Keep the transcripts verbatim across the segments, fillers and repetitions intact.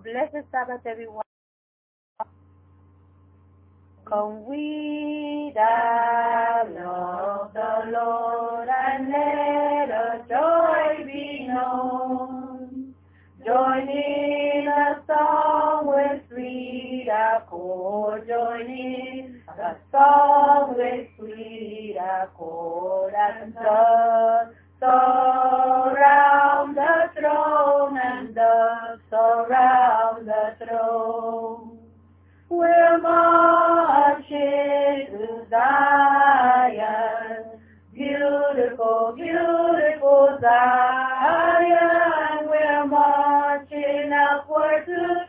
Blessed Sabbath, everyone. Come we that love the Lord, and let our joy be known. Join in a song with sweet accord. Join in a song with sweet accord, and the surround the throne, and the surround the throne. We're marching to Zion, beautiful, beautiful Zion. We're marching upward to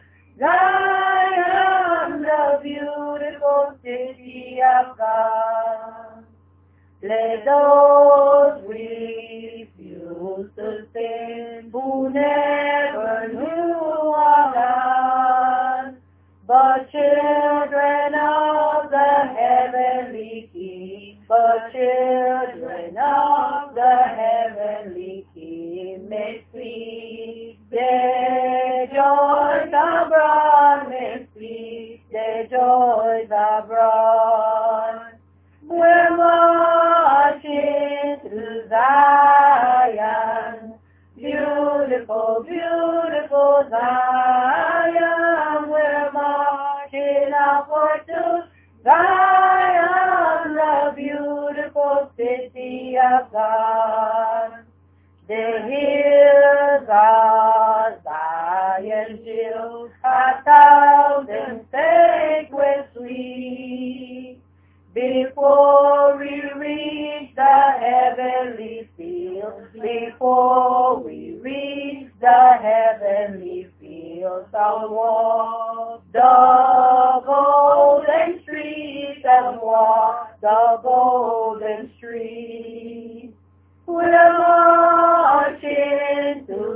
Zion, the beautiful city of God. Let those refuse to sin who never knew our God, but children of the heavenly King, but children of the heavenly King, may speak their joys abroad, may speak their joys abroad. We're marching to Zion, beautiful, beautiful Zion. We're marching upward to Zion, the beautiful city of God. The hills are Zion's hills, a thousand sacred sweet. Before we reach the heavenly fields, before we reach the heavenly fields, I'll walk the golden streets and walk the golden streets. We're marching to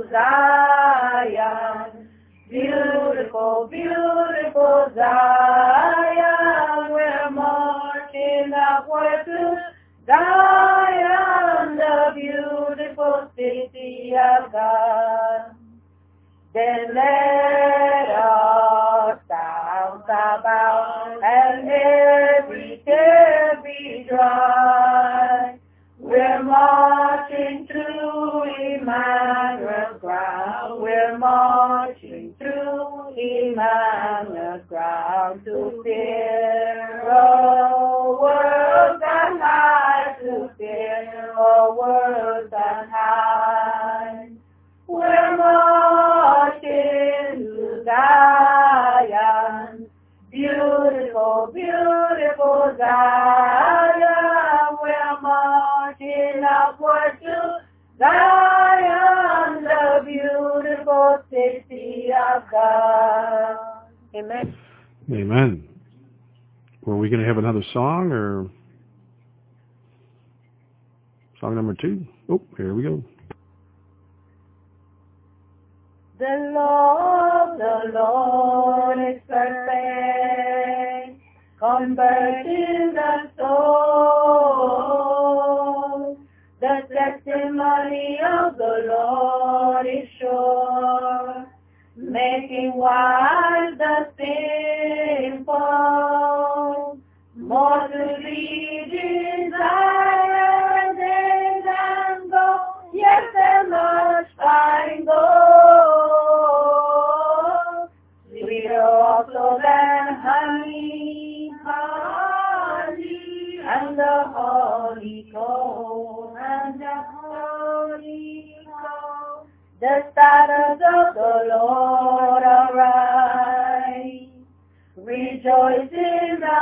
Zion, beautiful, beautiful Zion. We're marching upward to Zion, the beautiful city of God. Then let our sounds abound and every tear be dry. We're marching through Emmanuel's ground. We're marching through Emmanuel's ground to fear a world that high, to fear a world that high. We're marching to Zion, beautiful, beautiful Zion. We're marching upward to Zion, the beautiful city of God. Amen. Amen. Were we going to have another song or song number two? Oh, here we go. The law of the Lord is perfect, converting the soul. The testimony of the Lord is sure, making wise the simple. More to be desired they than gold, yes, and much fine gold. Sweeter also than honey, honey, and the honeycomb, and the honeycomb. The stars of the Lord arise, rejoice in the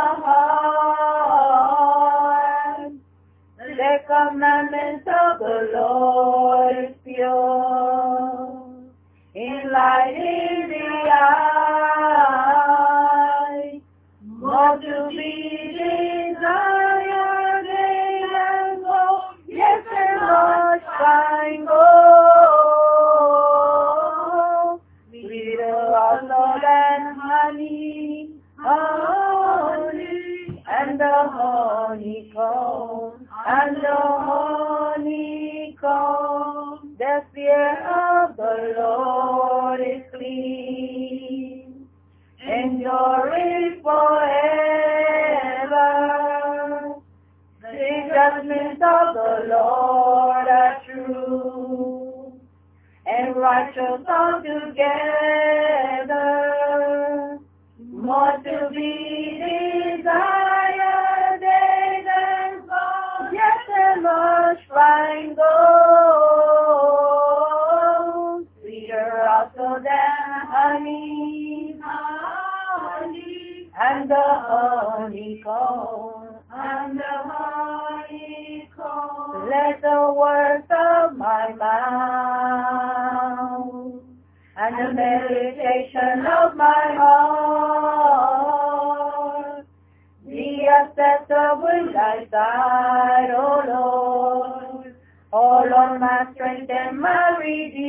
heart. The commandments of the Lord is pure, enlightening the eye. More to be desired than gold, yes, and much fine gold. Sweeter also than honey, honey, and the honeycomb, and the honeycomb. The fear of the Lord is clean, precious all together, more to be desired day than gold, yes, and much fine gold, sweeter also than honey, honey, and the honeycomb, and the honeycomb. Let the words of my mouth and the meditation of my heart be acceptable in thy sight, O Lord. O Lord, my strength and my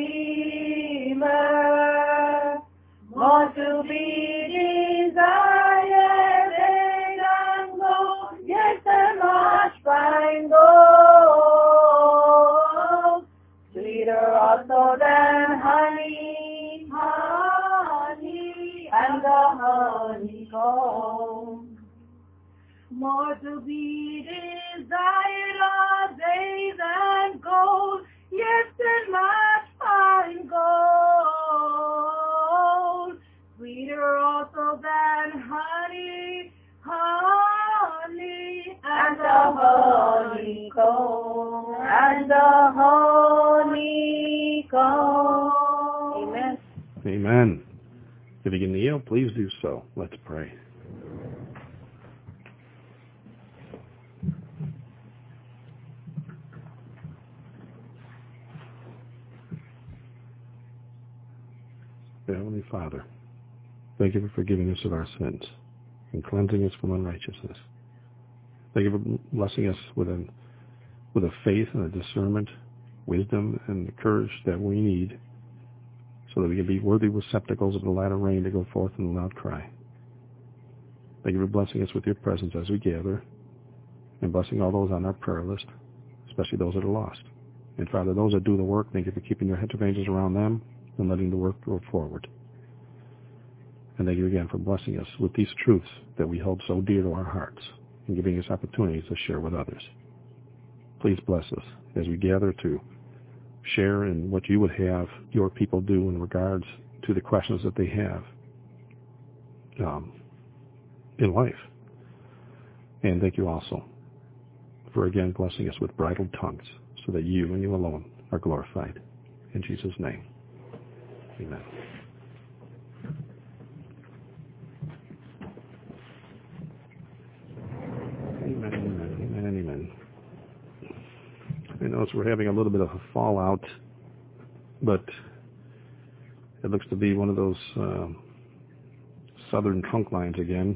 redeemer, more to be desired than gold, yes, and much fine gold, sweeter also than honey, honey, and the honeycomb. More to be desired are they than gold, yes, and much fine gold, sweeter also than honey, honey, and the honeycomb, and the honeycomb. Amen. Amen. If you can kneel, please do so. Let's pray. Heavenly Father, thank you for forgiving us of our sins and cleansing us from unrighteousness. Thank you for blessing us with a, with a faith and a discernment, wisdom, and the courage that we need so that we can be worthy receptacles of the latter rain to go forth in a loud cry. Thank you for blessing us with your presence as we gather and blessing all those on our prayer list, especially those that are lost. And Father, those that do the work, thank you for keeping your hedge of angels around them and letting the work go forward. And thank you again for blessing us with these truths that we hold so dear to our hearts and giving us opportunities to share with others. Please bless us as we gather to share in what you would have your people do in regards to the questions that they have um, in life. And thank you also for again blessing us with bridled tongues so that you and you alone are glorified. In Jesus' name. Amen. Amen, amen, amen, amen. I know we're having a little bit of a fallout, but it looks to be one of those uh, southern trunk lines again.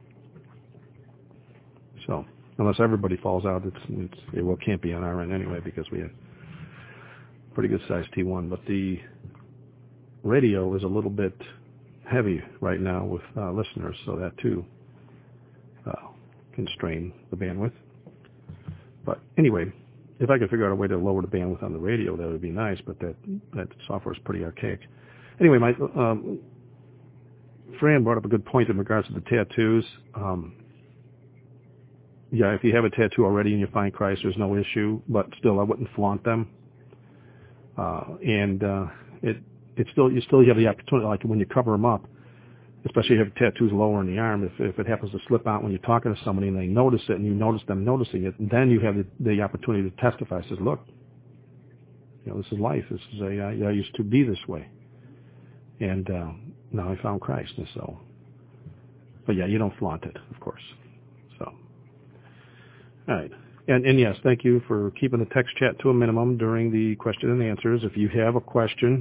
So, unless everybody falls out, it's, it's it well can't be on our end anyway because we have pretty good size T one, but the radio is a little bit heavy right now with uh, listeners, so that too uh, can strain the bandwidth. But anyway, if I could figure out a way to lower the bandwidth on the radio, that would be nice, but that, that software is pretty archaic. Anyway, my um, Fran brought up a good point in regards to the tattoos. Um, yeah, if you have a tattoo already and you find Christ, there's no issue, but still I wouldn't flaunt them. Uh, and uh, it It's still you still have the opportunity, like when you cover them up, especially if you have tattoos lower in the arm. If if it happens to slip out when you're talking to somebody and they notice it, and you notice them noticing it, then you have the, the opportunity to testify. Says, look, you know, this is life. This is a I, I used to be this way, and uh, now I found Christ. And so, but yeah, you don't flaunt it, of course. So, all right. And, and yes, thank you for keeping the text chat to a minimum during the question and answers. If you have a question,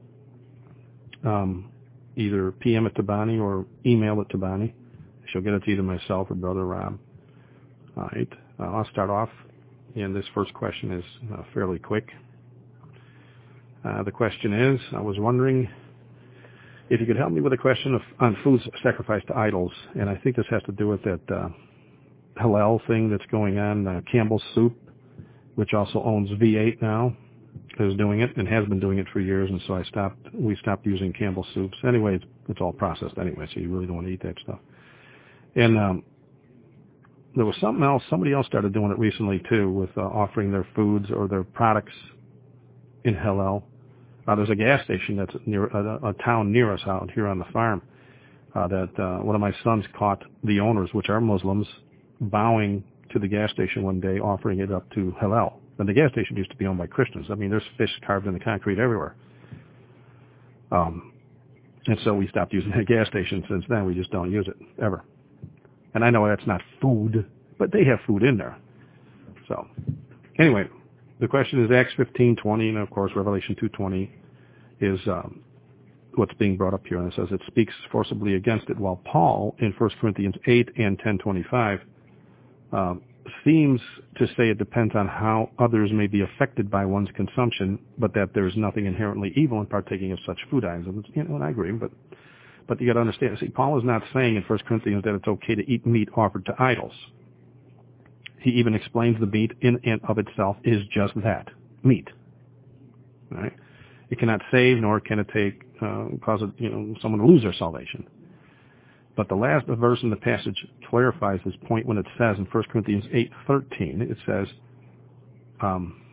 Um, either P M it to Bonnie or email it to Bonnie. She'll get it to either myself or Brother Rob. All right. Uh, I'll start off, and this first question is uh, fairly quick. Uh, the question is, I was wondering if you could help me with a question of, on foods sacrificed to idols, and I think this has to do with that uh, halal thing that's going on, uh, Campbell's Soup, which also owns V eight now, is doing it and has been doing it for years, and so I stopped. We stopped using Campbell's soups. Anyway, it's, it's all processed anyway, so you really don't want to eat that stuff. And um, there was something else. Somebody else started doing it recently too, with uh, offering their foods or their products in halal. Uh, there's a gas station that's near a, a town near us out here on the farm uh, that uh, one of my sons caught the owners, which are Muslims, bowing to the gas station one day, offering it up to halal. And the gas station used to be owned by Christians. I mean, there's fish carved in the concrete everywhere. Um, and so we stopped using that gas station. Since then, we just don't use it, ever. And I know that's not food, but they have food in there. So, anyway, the question is Acts fifteen twenty, and of course Revelation two twenty is um, what's being brought up here. And it says it speaks forcibly against it, while Paul in First Corinthians eight and ten twenty-five um, seems to say it depends on how others may be affected by one's consumption, but that there's nothing inherently evil in partaking of such food items. You know, and I agree, but but you got to understand. See, Paul is not saying in First Corinthians that it's okay to eat meat offered to idols. He even explains the meat in and of itself is just that, meat. Right? It cannot save, nor can it take uh, cause you know someone to lose their salvation. But the last verse in the passage clarifies this point when it says in First Corinthians eight thirteen, it says, um,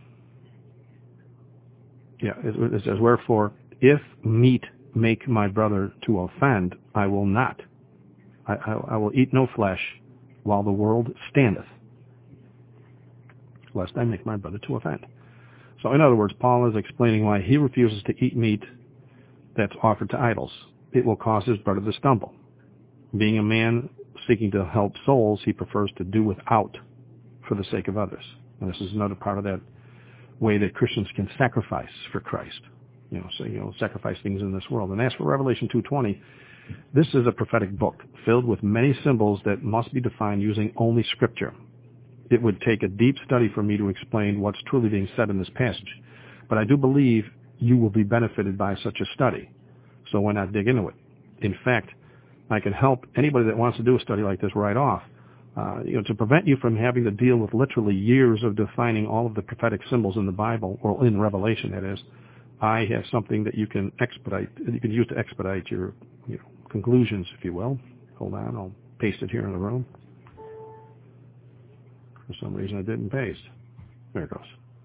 yeah, it, it says, wherefore, if meat make my brother to offend, I will not. I, I, I will eat no flesh while the world standeth, lest I make my brother to offend. So in other words, Paul is explaining why he refuses to eat meat that's offered to idols. It will cause his brother to stumble. Being a man seeking to help souls, he prefers to do without for the sake of others. And this is another part of that way that Christians can sacrifice for Christ. You know, so, you know, sacrifice things in this world. And as for Revelation two twenty, this is a prophetic book filled with many symbols that must be defined using only Scripture. It would take a deep study for me to explain what's truly being said in this passage. But I do believe you will be benefited by such a study. So why not dig into it? In fact, I can help anybody that wants to do a study like this right off, uh, you know, to prevent you from having to deal with literally years of defining all of the prophetic symbols in the Bible, or in Revelation, that is. I have something that you can expedite, that you can use to expedite your, you know, conclusions, if you will. Hold on, I'll paste it here in the room. For some reason, I didn't paste. There it goes.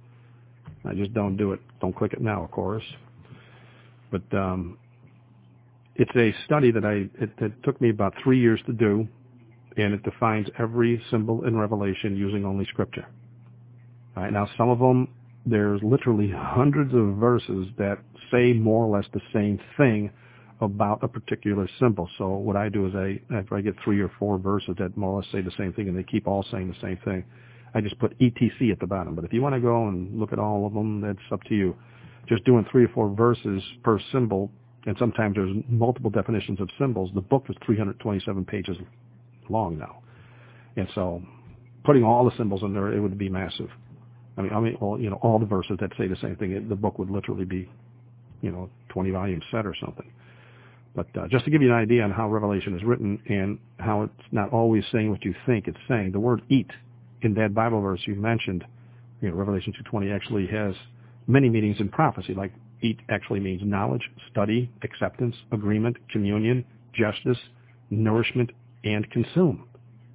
I just don't do it. Don't click it now, of course. But um, it's a study that I it, it took me about three years to do, and it defines every symbol in Revelation using only Scripture. All right, now, some of them, there's literally hundreds of verses that say more or less the same thing about a particular symbol. So what I do is I, after I get three or four verses that more or less say the same thing, and they keep all saying the same thing, I just put E T C at the bottom. But if you want to go and look at all of them, that's up to you. Just doing three or four verses per symbol, and sometimes there's multiple definitions of symbols. The book is three hundred twenty-seven pages long now. And so putting all the symbols in there, it would be massive. I mean, I mean, well, you know, all the verses that say the same thing, it, the book would literally be, you know, twenty volume set or something. But uh, just to give you an idea on how Revelation is written and how it's not always saying what you think it's saying, the word eat in that Bible verse you mentioned, you know, Revelation two twenty actually has many meanings in prophecy. Like eat actually means knowledge, study, acceptance, agreement, communion, justice, nourishment, and consume.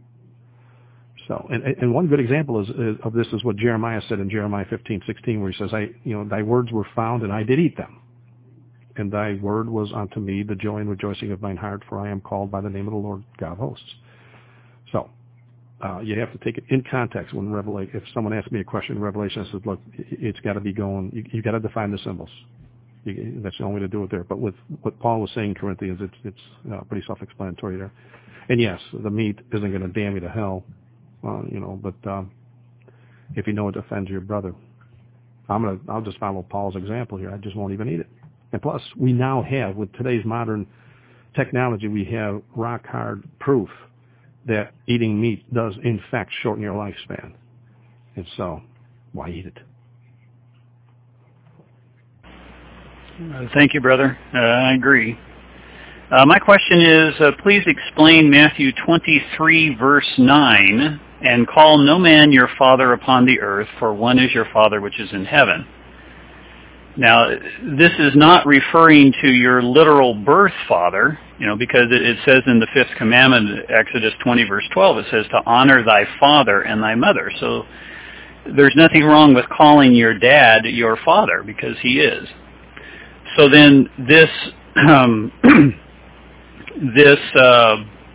So, and, and one good example is, is, of this is what Jeremiah said in Jeremiah fifteen sixteen, where he says, "I, you know, thy words were found, and I did eat them. And thy word was unto me the joy and rejoicing of mine heart, for I am called by the name of the Lord God of hosts." So, uh, you have to take it in context when Revelation. If someone asks me a question in Revelation, I said, "Look, it's got to be going. You, you got to define the symbols. You, that's the only way to do it there." But with what Paul was saying in Corinthians, it's it's uh, pretty self-explanatory there. And yes, the meat isn't going to damn you to hell. Uh, you know, but um, if you know it offends your brother, I'm gonna, I'll just follow Paul's example here. I just won't even eat it. And plus, we now have, with today's modern technology, we have rock-hard proof that eating meat does, in fact, shorten your lifespan. And so, why eat it? Uh, thank you, brother. Uh, I agree. Uh, my question is, uh, please explain Matthew twenty-three, verse nine, and call no man your father upon the earth, for one is your Father which is in heaven. Now, this is not referring to your literal birth father, you know, because it, it says in the fifth commandment, Exodus twenty, verse twelve, it says to honor thy father and thy mother. So there's nothing wrong with calling your dad your father, because he is. so then this um, this uh,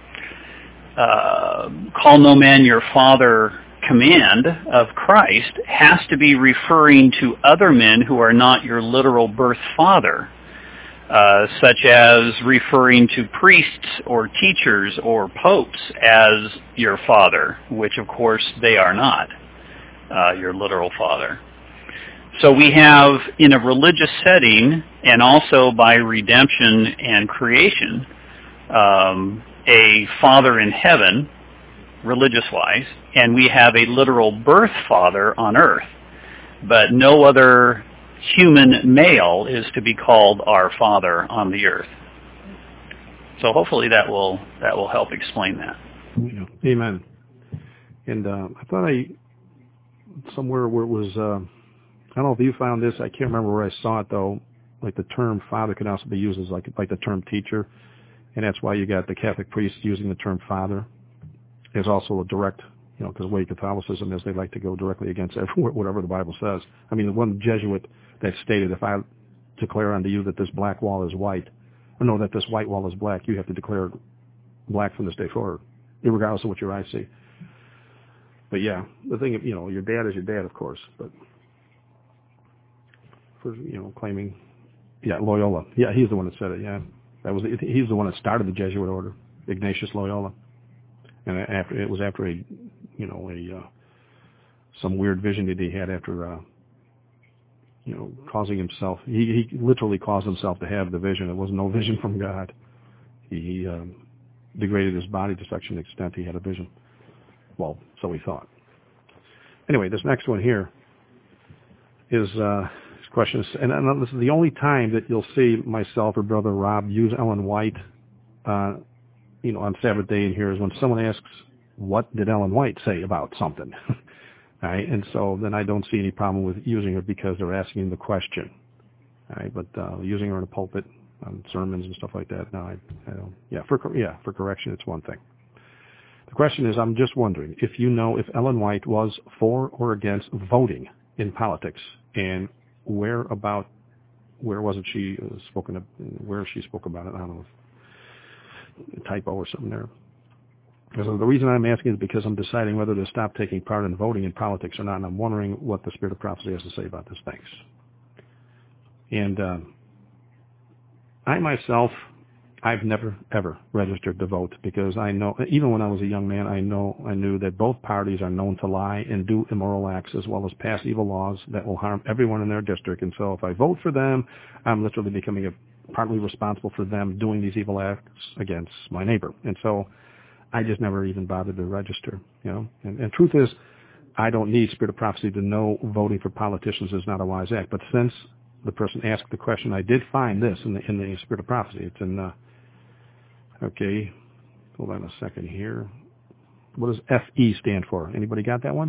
uh, call no man your father command of Christ has to be referring to other men who are not your literal birth father, uh, such as referring to priests or teachers or popes as your father, which of course they are not uh, your literal father. So we have, in a religious setting, and also by redemption and creation, um, a Father in heaven, religious-wise, and we have a literal birth father on earth. But no other human male is to be called our Father on the earth. So hopefully that will that will help explain that. Yeah. Amen. And uh, I thought I, somewhere where it was... Uh, I don't know if you found this. I can't remember where I saw it, though. Like the term father can also be used as like like the term teacher, and that's why you got the Catholic priests using the term father. There's also a direct, you know, because the way Catholicism is, they like to go directly against every, whatever the Bible says. I mean, the one Jesuit that stated, if I declare unto you that this black wall is white, or no, that this white wall is black, you have to declare black from this day forward, regardless of what your eyes see. But yeah, the thing, you know, your dad is your dad, of course, but... For, you know, claiming, yeah, Loyola. Yeah, he's the one that said it, yeah. That was He's the one that started the Jesuit order, Ignatius Loyola. And after it was after a, you know, a uh, some weird vision that he had after, uh, you know, causing himself, he, he literally caused himself to have the vision. It was no vision from God. He, he um, degraded his body to such an extent he had a vision. Well, so he thought. Anyway, this next one here is... Uh, questions, and, and this is the only time that you'll see myself or Brother Rob use Ellen White, uh, you know, on Sabbath day in here is when someone asks, what did Ellen White say about something? All right, and so then I don't see any problem with using her because they're asking the question. All right, but uh, using her in a pulpit on sermons and stuff like that, no, I, I don't. Yeah, for yeah, for correction, it's one thing. The question is, I'm just wondering if you know if Ellen White was for or against voting in politics, and where about, where was it she uh, spoken of, where she spoke about it, I don't know, a typo or something there. Because the reason I'm asking is because I'm deciding whether to stop taking part in voting in politics or not, and I'm wondering what the Spirit of Prophecy has to say about this. Thanks. And uh, I myself, I've never, ever registered to vote because I know, even when I was a young man, I know, I knew that both parties are known to lie and do immoral acts as well as pass evil laws that will harm everyone in their district. And so if I vote for them, I'm literally becoming a, partly responsible for them doing these evil acts against my neighbor. And so I just never even bothered to register, you know. And, and truth is, I don't need Spirit of Prophecy to know voting for politicians is not a wise act. But since the person asked the question, I did find this in the, in the Spirit of Prophecy. It's in... Uh, Okay, hold on a second here. What does F E stand for? Anybody got that one?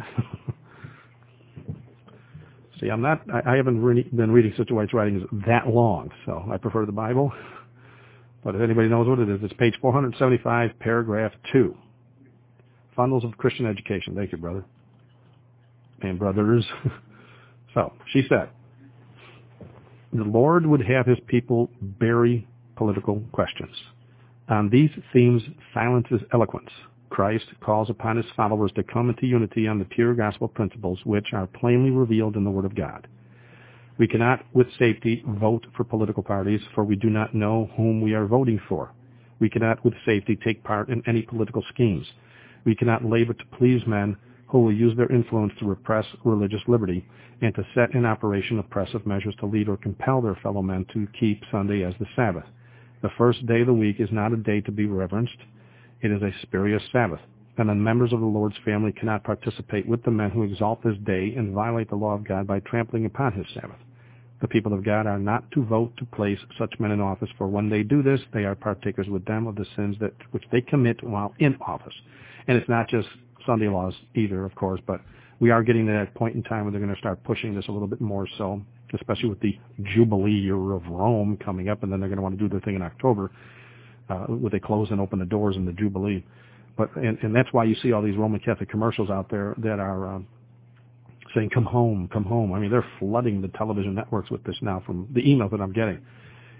See, I'm not, I, I haven't really been reading Sister White's writings that long, so I prefer the Bible. But if anybody knows what it is, it's page four seventy-five, paragraph two. Fundals of Christian Education. Thank you, brother. And brothers. So, she said, the Lord would have his people bury political questions. On these themes, silence is eloquence. Christ calls upon his followers to come into unity on the pure gospel principles which are plainly revealed in the Word of God. We cannot, with safety, vote for political parties, for we do not know whom we are voting for. We cannot, with safety, take part in any political schemes. We cannot labor to please men who will use their influence to repress religious liberty and to set in operation oppressive measures to lead or compel their fellow men to keep Sunday as the Sabbath. The first day of the week is not a day to be reverenced. It is a spurious Sabbath, and the members of the Lord's family cannot participate with the men who exalt this day and violate the law of God by trampling upon his Sabbath. The people of God are not to vote to place such men in office, for when they do this, they are partakers with them of the sins that which they commit while in office. And it's not just Sunday laws either, of course, but we are getting to that point in time where they're going to start pushing this a little bit more so, especially with the Jubilee year of Rome coming up, and then they're going to want to do their thing in October, uh, where they close and open the doors in the Jubilee. But and, and that's why you see all these Roman Catholic commercials out there that are um, saying, come home, come home. I mean, they're flooding the television networks with this now from the emails that I'm getting.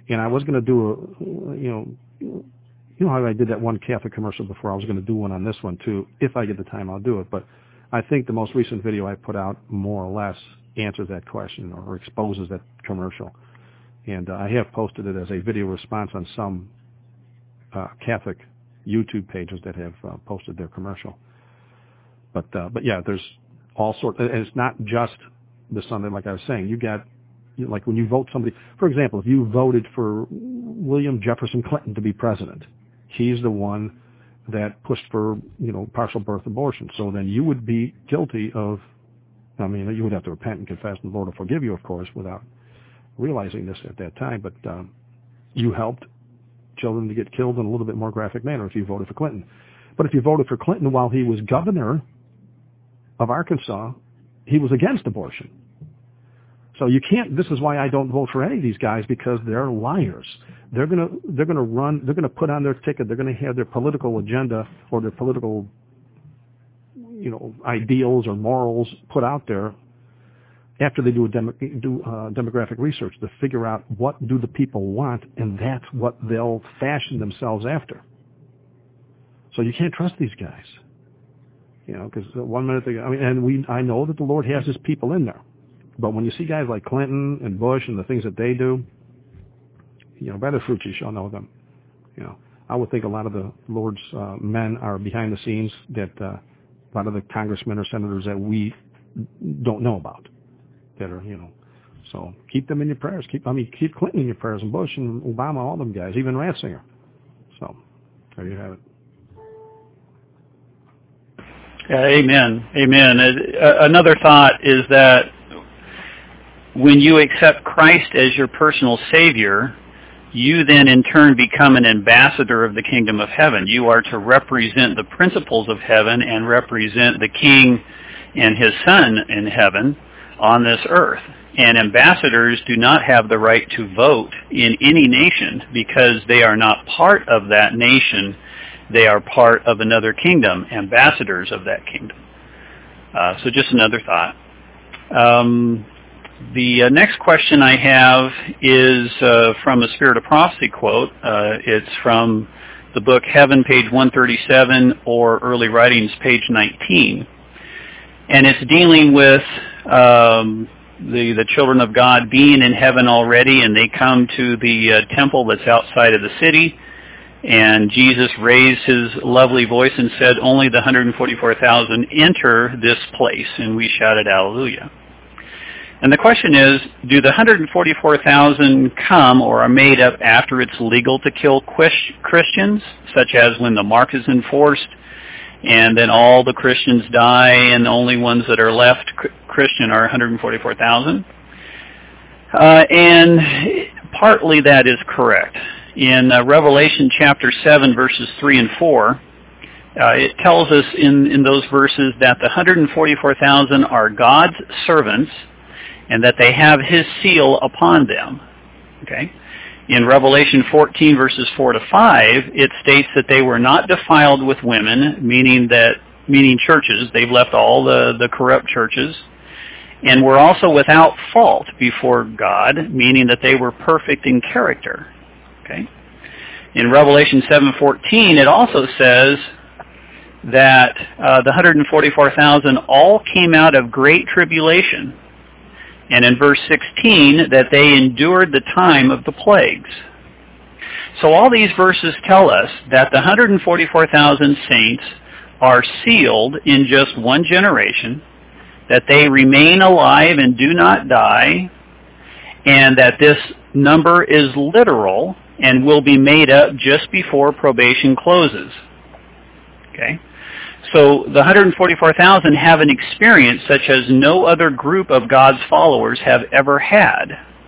And I was going to do a, you know, you know how I did that one Catholic commercial before. I was going to do one on this one too. If I get the time, I'll do it. But I think the most recent video I put out more or less answers that question or exposes that commercial. And uh, I have posted it as a video response on some uh, Catholic YouTube pages that have uh, posted their commercial. But uh, but yeah, there's all sorts. And it's not just the Sunday, like I was saying. You got, you know, like when you vote somebody, for example, if you voted for William Jefferson Clinton to be president, he's the one that pushed for, you know, partial birth abortion. So then you would be guilty of, I mean, you would have to repent and confess, and the Lord will forgive you, of course, without realizing this at that time. But um, you helped children to get killed in a little bit more graphic manner if you voted for Clinton. But if you voted for Clinton while he was governor of Arkansas, he was against abortion. So you can't, this is why I don't vote for any of these guys, because they're liars. They're going to, they're going to run, they're going to put on their ticket, they're going to have their political agenda or their political, you know, ideals or morals put out there after they do a demo, do uh, demographic research to figure out what do the people want, and that's what they'll fashion themselves after. So you can't trust these guys, you know, because one minute they, I mean, and we, I know that the Lord has His people in there, but when you see guys like Clinton and Bush and the things that they do, you know, by their fruits you shall know them. You know, I would think a lot of the Lord's uh, men are behind the scenes that uh, a lot of the congressmen or senators that we don't know about, that are, you know, so keep them in your prayers. Keep, I mean, keep Clinton in your prayers, and Bush and Obama, all them guys, even Ratzinger. So there you have it. Uh, amen. Amen. Uh, another thought is that when you accept Christ as your personal Savior, you then in turn become an ambassador of the kingdom of heaven. You are to represent the principles of heaven and represent the King and His Son in heaven on this earth. And ambassadors do not have the right to vote in any nation because they are not part of that nation. They are part of another kingdom, ambassadors of that kingdom. Uh, so just another thought. Um, the uh, next question I have is uh, from a Spirit of Prophecy quote. Uh, it's from the book Heaven, page one thirty-seven, or Early Writings, page nineteen. And it's dealing with um, the, the children of God being in heaven already, and they come to the uh, temple that's outside of the city. And Jesus raised His lovely voice and said, only the one hundred forty-four thousand enter this place. And we shouted, hallelujah. And the question is, do the one hundred forty-four thousand come or are made up after it's legal to kill Christians, such as when the mark is enforced and then all the Christians die and the only ones that are left Christian are one hundred forty-four thousand? Uh, and partly that is correct. In uh, Revelation chapter seven, verses three and four, uh, it tells us in, in those verses that the one hundred forty-four thousand are God's servants and that they have His seal upon them. Okay. In Revelation fourteen, verses four to five, it states that they were not defiled with women, meaning that meaning churches. They've left all the, the corrupt churches, and were also without fault before God, meaning that they were perfect in character. Okay. In Revelation seven fourteen, it also says that uh, the one hundred forty-four thousand all came out of great tribulation. And in verse sixteen, that they endured the time of the plagues. So all these verses tell us that the one hundred forty-four thousand saints are sealed in just one generation, that they remain alive and do not die, and that this number is literal and will be made up just before probation closes. Okay? So the one hundred forty-four thousand have an experience such as no other group of God's followers have ever had.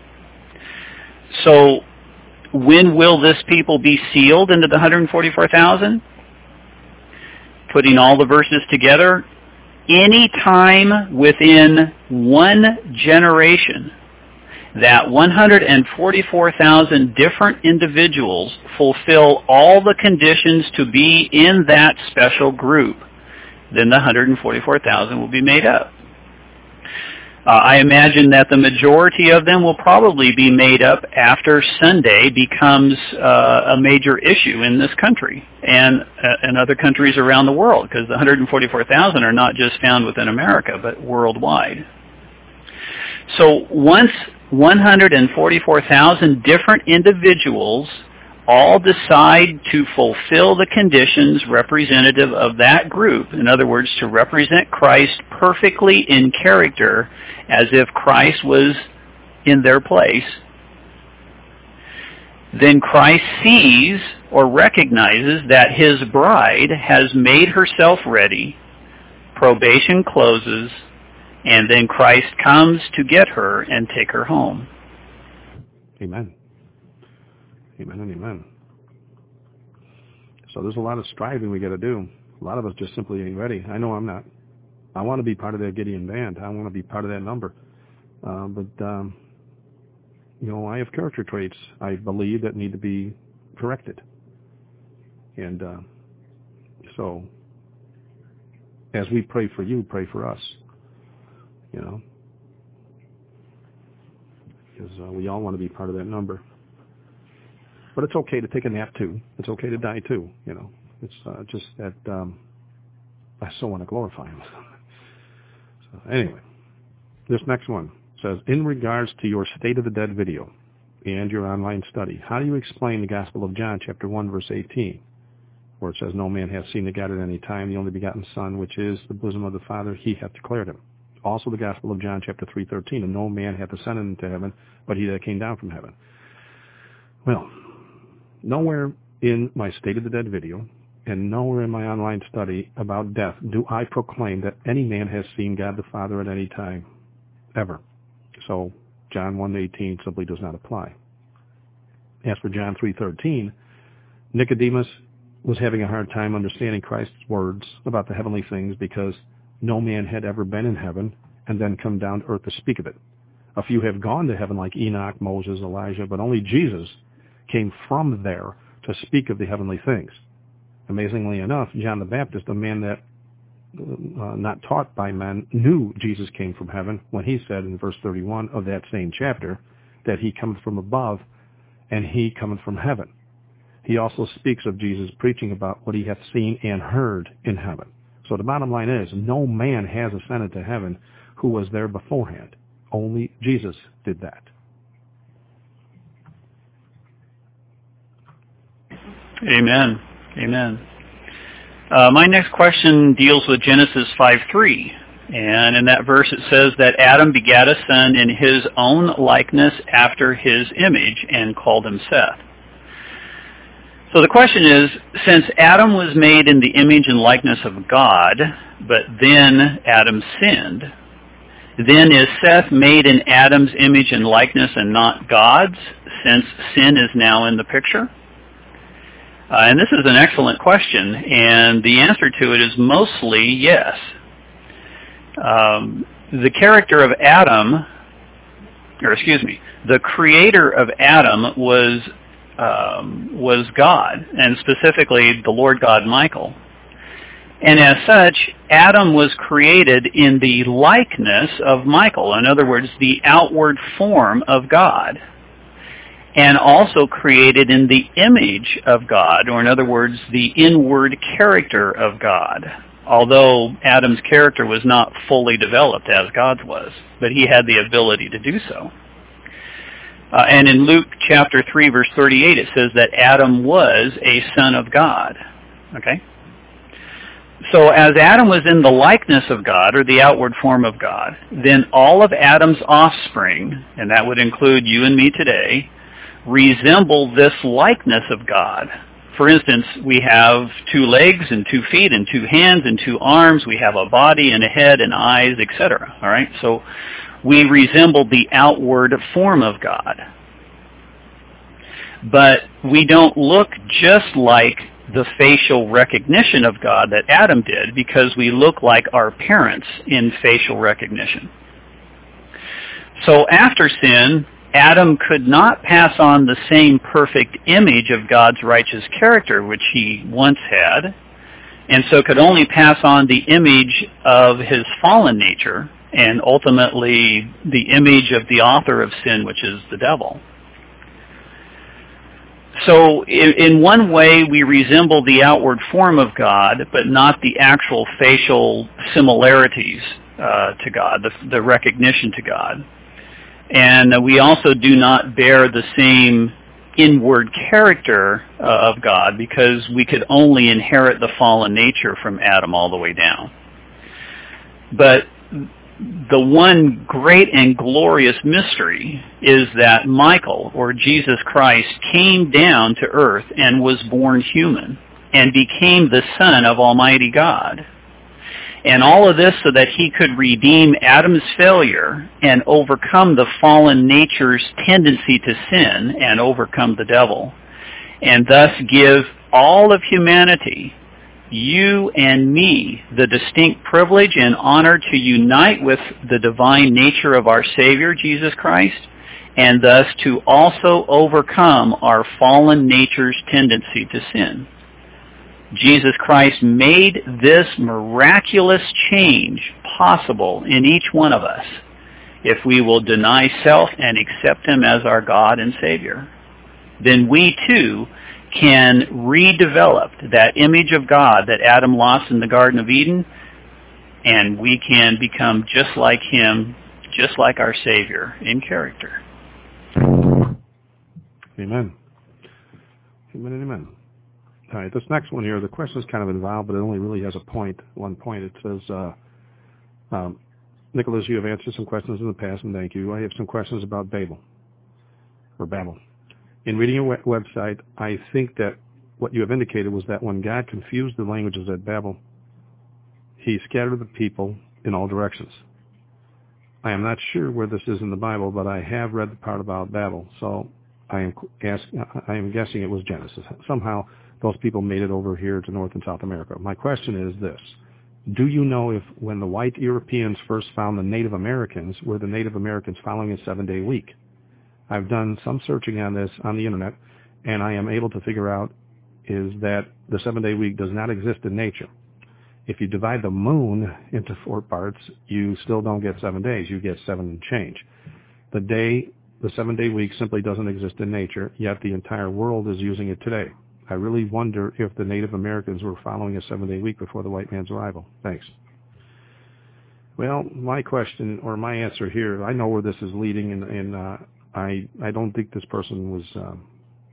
So when will this people be sealed into the one hundred forty-four thousand? Putting all the verses together, any time within one generation that one hundred forty-four thousand different individuals fulfill all the conditions to be in that special group, then the one hundred forty-four thousand will be made up. Uh, I imagine that the majority of them will probably be made up after Sunday becomes uh, a major issue in this country and uh, in other countries around the world, because the one hundred forty-four thousand are not just found within America, but worldwide. So once one hundred forty-four thousand different individuals all decide to fulfill the conditions representative of that group, in other words, to represent Christ perfectly in character as if Christ was in their place, then Christ sees or recognizes that his bride has made herself ready, probation closes, and then Christ comes to get her and take her home. Amen. Amen and amen. So there's a lot of striving we got to do. A lot of us just simply ain't ready. I know I'm not. I want to be part of that Gideon band. I want to be part of that number. Uh, but, um, you know, I have character traits, I believe, that need to be corrected. And uh, so as we pray for you, pray for us. You know, because uh, we all want to be part of that number. But it's okay to take a nap too. It's okay to die too. You know, it's uh, just that um, I so want to glorify him. So anyway, this next one says, in regards to your State of the Dead video and your online study, how do you explain the Gospel of John, chapter one, verse eighteen, where it says, no man hath seen the God at any time, the only begotten Son, which is the bosom of the Father, he hath declared him. Also the Gospel of John, chapter three, thirteen, and no man hath ascended into heaven, but he that came down from heaven. Well, nowhere in my State of the Dead video and nowhere in my online study about death do I proclaim that any man has seen God the Father at any time, ever. So John one eighteen simply does not apply. As for John three thirteen, Nicodemus was having a hard time understanding Christ's words about the heavenly things because no man had ever been in heaven and then come down to earth to speak of it. A few have gone to heaven like Enoch, Moses, Elijah, but only Jesus came from there to speak of the heavenly things. Amazingly enough, John the Baptist, a man that uh, not taught by men, knew Jesus came from heaven when he said in verse thirty-one of that same chapter that he cometh from above and he cometh from heaven. He also speaks of Jesus preaching about what he hath seen and heard in heaven. So the bottom line is, no man has ascended to heaven who was there beforehand. Only Jesus did that. Amen. Amen. Uh, my next question deals with Genesis five three. And in that verse it says that Adam begat a son in his own likeness after his image and called him Seth. So the question is, since Adam was made in the image and likeness of God, but then Adam sinned, then is Seth made in Adam's image and likeness and not God's, since sin is now in the picture? Uh, and this is an excellent question, and the answer to it is mostly yes. Um, the character of Adam, or excuse me, the creator of Adam was um, was God, and specifically the Lord God Michael. And as such, Adam was created in the likeness of Michael, in other words, the outward form of God, and also created in the image of God, or in other words, the inward character of God, although Adam's character was not fully developed as God's was, but he had the ability to do so. Uh, and in Luke chapter three, verse thirty-eight, it says that Adam was a son of God. Okay? So as Adam was in the likeness of God, or the outward form of God, then all of Adam's offspring, and that would include you and me today, resemble this likeness of God. For instance, we have two legs and two feet and two hands and two arms. We have a body and a head and eyes, et cetera. All right? So we resemble the outward form of God. But we don't look just like the facial recognition of God that Adam did, because we look like our parents in facial recognition. So after sin, Adam could not pass on the same perfect image of God's righteous character which he once had, and so could only pass on the image of his fallen nature, and ultimately the image of the author of sin, which is the devil. So in, in one way, we resemble the outward form of God, but not the actual facial similarities uh, to God, the, the recognition to God. And we also do not bear the same inward character uh, of God, because we could only inherit the fallen nature from Adam all the way down. But the one great and glorious mystery is that Michael, or Jesus Christ, came down to earth and was born human and became the Son of Almighty God. And all of this so that he could redeem Adam's failure and overcome the fallen nature's tendency to sin and overcome the devil, and thus give all of humanity, you and me, the distinct privilege and honor to unite with the divine nature of our Savior, Jesus Christ, and thus to also overcome our fallen nature's tendency to sin. Jesus Christ made this miraculous change possible in each one of us if we will deny self and accept him as our God and Savior. Then we too can redevelop that image of God that Adam lost in the Garden of Eden, and we can become just like him, just like our Savior in character. Amen. Amen and amen. All right, this next one here, the question is kind of involved, but it only really has a point, one point. It says, uh, um, Nicholas, you have answered some questions in the past, and thank you. I have some questions about Babel, or Babel. In reading your website, I think that what you have indicated was that when God confused the languages at Babel, he scattered the people in all directions. I am not sure where this is in the Bible, but I have read the part about Babel, so I am, ask, I am guessing it was Genesis. Somehow, those people made it over here to North and South America. My question is this. Do you know if when the white Europeans first found the Native Americans, were the Native Americans following a seven-day week? I've done some searching on this on the Internet, and I am able to figure out is that the seven-day week does not exist in nature. If you divide the moon into four parts, you still don't get seven days. You get seven and change. The day, the seven-day week simply doesn't exist in nature, yet the entire world is using it today. I really wonder if the Native Americans were following a seven-day week before the white man's arrival. Thanks. Well, my question, or my answer here, I know where this is leading, and, and uh, I I don't think this person was, um,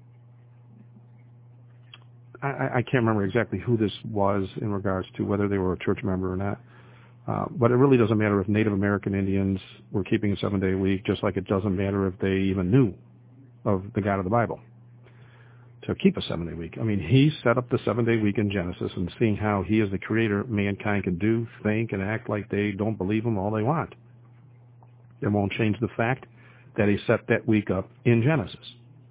I, I can't remember exactly who this was in regards to whether they were a church member or not. Uh, but it really doesn't matter if Native American Indians were keeping a seven-day week, just like it doesn't matter if they even knew of the God of the Bible to keep a seven-day week. I mean, he set up the seven-day week in Genesis, and seeing how he is the creator, mankind can do, think, and act like they don't believe him all they want. It won't change the fact that he set that week up in Genesis.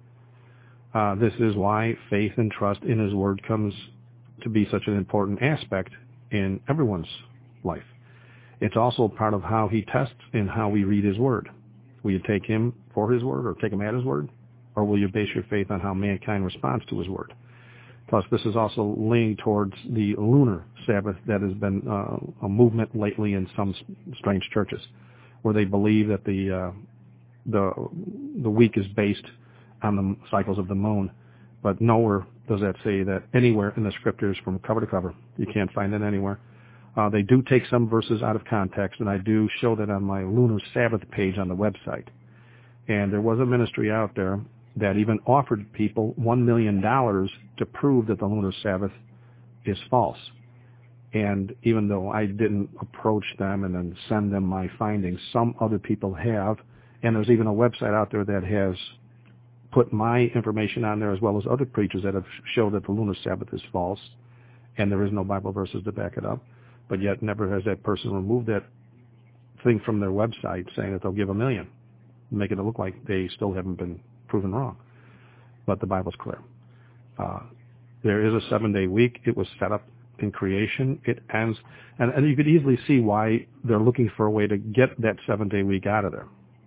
Uh, this is why faith and trust in his word comes to be such an important aspect in everyone's life. It's also part of how he tests and how we read his word. Will you take him for his word, or take him at his word? Or will you base your faith on how mankind responds to his word? Plus, this is also leaning towards the lunar Sabbath that has been uh, a movement lately in some strange churches, where they believe that the uh, the the week is based on the cycles of the moon. But nowhere does that say that anywhere in the scriptures from cover to cover. You can't find it anywhere. Uh, they do take some verses out of context, and I do show that on my lunar Sabbath page on the website. And there was a ministry out there that even offered people one million dollars to prove that the lunar Sabbath is false. And even though I didn't approach them and then send them my findings, some other people have. And there's even a website out there that has put my information on there, as well as other preachers that have showed that the lunar Sabbath is false, and there is no Bible verses to back it up. But yet never has that person removed that thing from their website saying that they'll give a million, making it look like they still haven't been proven wrong. But the Bible's clear. Uh, there is a seven-day week. It was set up in creation. It ends, and, and you could easily see why they're looking for a way to get that seven-day week out of there.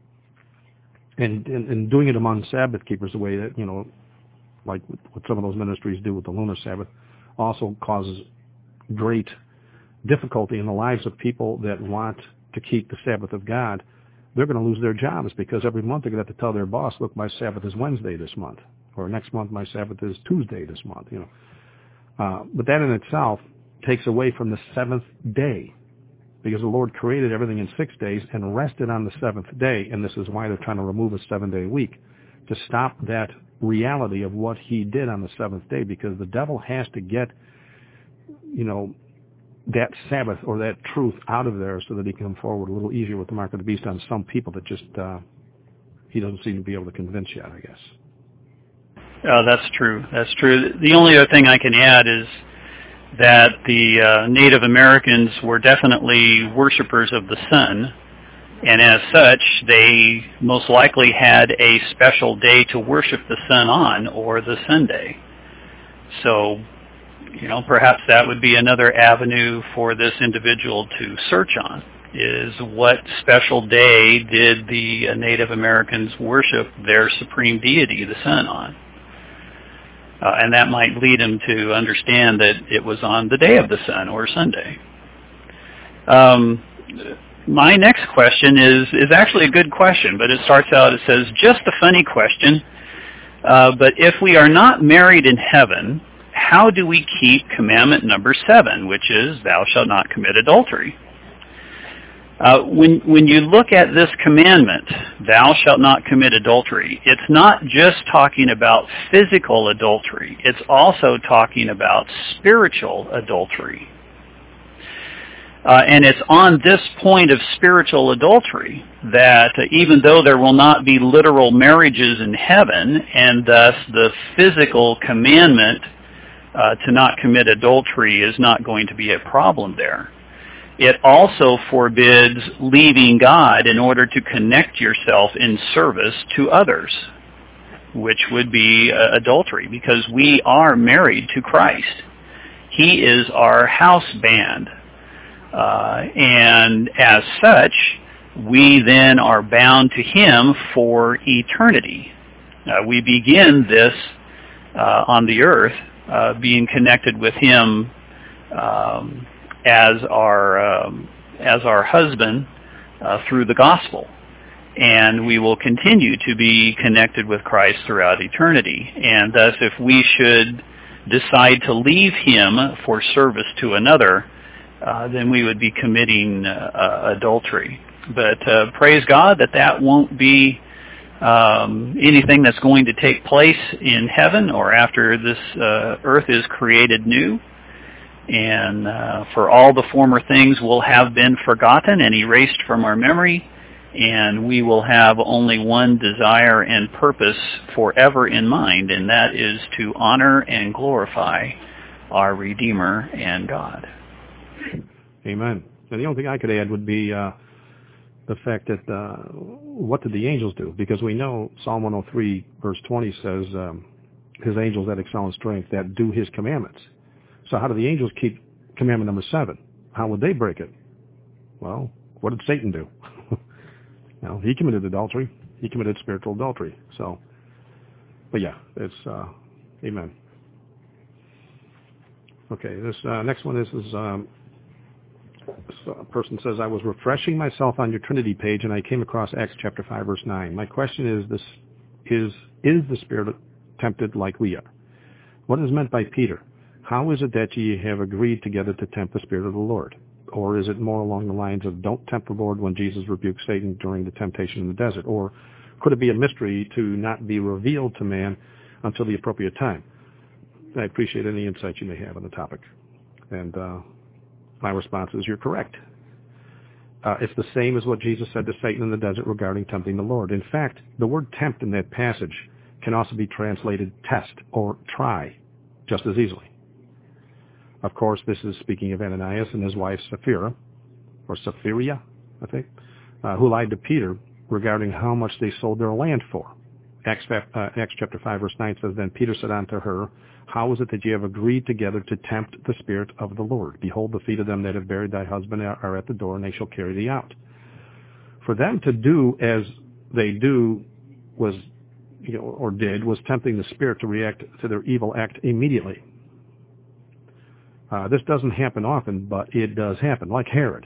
And, and, and doing it among Sabbath keepers, the way that, you know, like what some of those ministries do with the lunar Sabbath, also causes great difficulty in the lives of people that want to keep the Sabbath of God, they're going to lose their jobs because every month they're going to have to tell their boss, look, my Sabbath is Wednesday this month, or next month my Sabbath is Tuesday this month, you know. Uh, but that in itself takes away from the seventh day, because the Lord created everything in six days and rested on the seventh day, and this is why they're trying to remove a seven-day week, to stop that reality of what he did on the seventh day, because the devil has to get, you know, that Sabbath or that truth out of there so that he can come forward a little easier with the mark of the beast on some people that just uh, he doesn't seem to be able to convince yet, I guess. Uh, that's true. That's true. The only other thing I can add is that the uh, Native Americans were definitely worshipers of the sun, and as such, they most likely had a special day to worship the sun on, or the Sunday. So, you know, perhaps that would be another avenue for this individual to search on, is what special day did the uh, Native Americans worship their supreme deity, the sun, on? Uh, and that might lead him to understand that it was on the day of the sun, or Sunday. Um, my next question is, is actually a good question, but it starts out, it says, just a funny question, uh, but if we are not married in heaven, how do we keep commandment number seven, which is, thou shalt not commit adultery? Uh, when when you look at this commandment, thou shalt not commit adultery, it's not just talking about physical adultery. It's also talking about spiritual adultery. Uh, and it's on this point of spiritual adultery that uh, even though there will not be literal marriages in heaven, and thus the physical commandment uh, to not commit adultery is not going to be a problem there, it also forbids leaving God in order to connect yourself in service to others, which would be uh, adultery, because we are married to Christ. He is our house band. Uh, and as such, we then are bound to him for eternity. Uh, we begin this uh, on the earth, uh, being connected with him um, as our um, as our husband uh, through the gospel, and we will continue to be connected with Christ throughout eternity. And thus, if we should decide to leave him for service to another, uh, then we would be committing uh, uh, adultery. But uh, praise God that that won't be um, anything that's going to take place in heaven or after this uh, earth is created new. And uh, for all the former things will have been forgotten and erased from our memory, and we will have only one desire and purpose forever in mind, and that is to honor and glorify our Redeemer and God. Amen. And the only thing I could add would be uh, the fact that uh, what did the angels do? Because we know Psalm one oh three, verse twenty says, um, his angels that excel in strength, that do his commandments. So how do the angels keep commandment number seven? How would they break it? Well, what did Satan do? Well, he committed adultery. He committed spiritual adultery. So, but yeah, it's, uh, amen. Okay, this uh, next one is, is um, this uh, person says, I was refreshing myself on your Trinity page, and I came across Acts chapter five, verse nine. My question is, this is, is the Spirit tempted like we are? What is meant by Peter? How is it that ye have agreed together to tempt the Spirit of the Lord? Or is it more along the lines of don't tempt the Lord when Jesus rebuked Satan during the temptation in the desert? Or could it be a mystery to not be revealed to man until the appropriate time? I appreciate any insight you may have on the topic. And uh, my response is you're correct. Uh, it's the same as what Jesus said to Satan in the desert regarding tempting the Lord. In fact, the word tempt in that passage can also be translated test or try just as easily. Of course, this is speaking of Ananias and his wife Sapphira, or Sapphira, I think, uh, who lied to Peter regarding how much they sold their land for. Acts, uh, Acts chapter five, verse nine says, Then Peter said unto her, How is it that ye have agreed together to tempt the Spirit of the Lord? Behold, the feet of them that have buried thy husband are at the door, and they shall carry thee out. For them to do as they do was, you know, or did, was tempting the Spirit to react to their evil act immediately. Uh, this doesn't happen often, but it does happen, like Herod,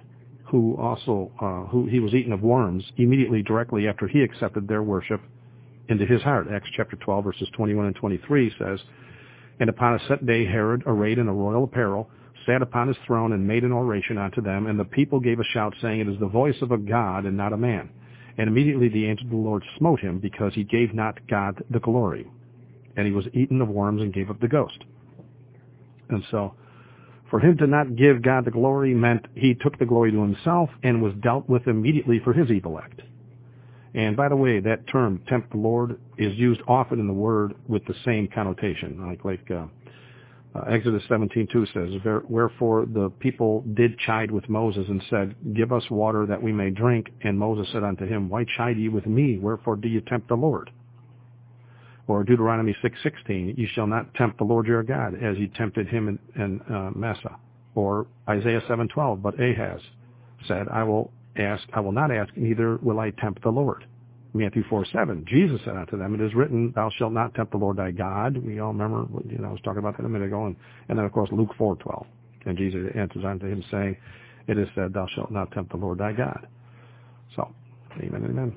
who also, uh, who he was eaten of worms immediately directly after he accepted their worship into his heart. Acts chapter twelve, verses twenty-one and twenty-three says, "And upon a set day Herod, arrayed in a royal apparel, sat upon his throne and made an oration unto them, and the people gave a shout, saying, It is the voice of a God and not a man. And immediately the angel of the Lord smote him, because he gave not God the glory. And he was eaten of worms and gave up the ghost." And so, for him to not give God the glory meant he took the glory to himself and was dealt with immediately for his evil act. And by the way, that term, tempt the Lord, is used often in the Word with the same connotation. Like, like uh, uh, Exodus seventeen two says, "Wherefore the people did chide with Moses and said, Give us water that we may drink. And Moses said unto him, Why chide ye with me? Wherefore do you tempt the Lord?" Or Deuteronomy six sixteen, "You shall not tempt the Lord your God, as ye tempted him in, in uh, Massah." Or Isaiah seven twelve, "But Ahaz said, I will ask, I will not ask, neither will I tempt the Lord." Matthew four seven, Jesus said unto them, "It is written, Thou shalt not tempt the Lord thy God." We all remember, you know, I was talking about that a minute ago. And, and then, of course, Luke four twelve. And Jesus answers unto him, saying, "It is said, Thou shalt not tempt the Lord thy God." So, amen, amen.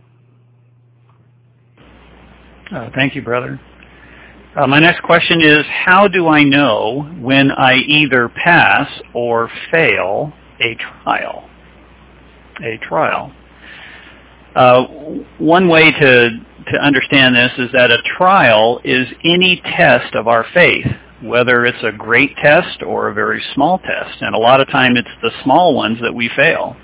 Uh, thank you, brother. Uh, my next question is, how do I know when I either pass or fail a trial? A trial. Uh, one way to, to understand this is that a trial is any test of our faith, whether it's a great test or a very small test. And a lot of time it's the small ones that we fail.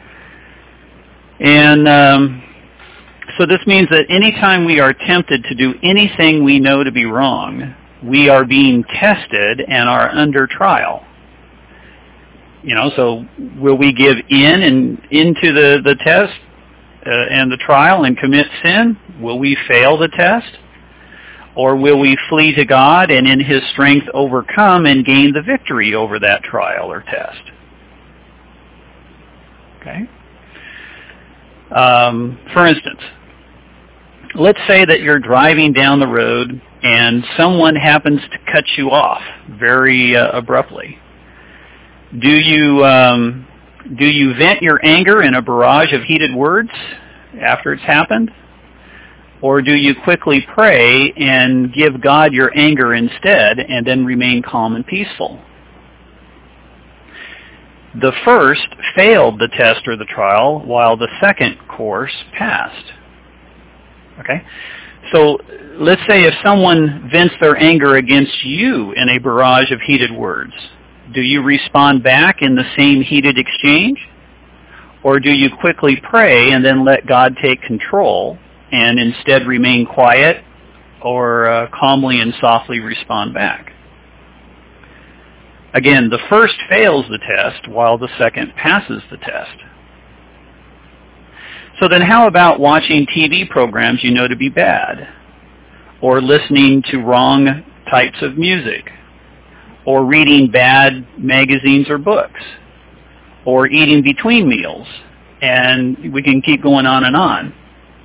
And um, so this means that anytime we are tempted to do anything we know to be wrong, we are being tested and are under trial. You know, so will we give in and into the, the test uh, and the trial and commit sin? Will we fail the test? Or will we flee to God and in His strength overcome and gain the victory over that trial or test? Okay. Um, for instance, let's say that you're driving down the road and someone happens to cut you off very uh, abruptly. Do you um, do you vent your anger in a barrage of heated words after it's happened? Or do you quickly pray and give God your anger instead and then remain calm and peaceful? The first failed the test or the trial, while the second course passed. Okay? So let's say if someone vents their anger against you in a barrage of heated words, do you respond back in the same heated exchange? Or do you quickly pray and then let God take control and instead remain quiet or uh, calmly and softly respond back? Again, the first fails the test while the second passes the test. So then how about watching T V programs you know to be bad? Or listening to wrong types of music? Or reading bad magazines or books? Or eating between meals? And we can keep going on and on.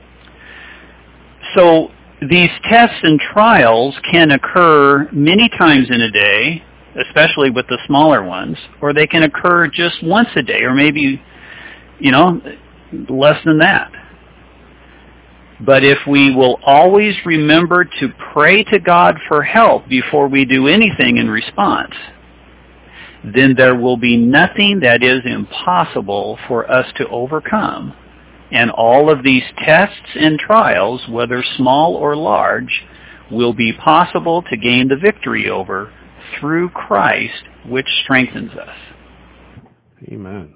So these tests and trials can occur many times in a day, especially with the smaller ones, or they can occur just once a day, or maybe, you know, less than that. But if we will always remember to pray to God for help before we do anything in response, then there will be nothing that is impossible for us to overcome. And all of these tests and trials, whether small or large, will be possible to gain the victory over through Christ, which strengthens us. Amen.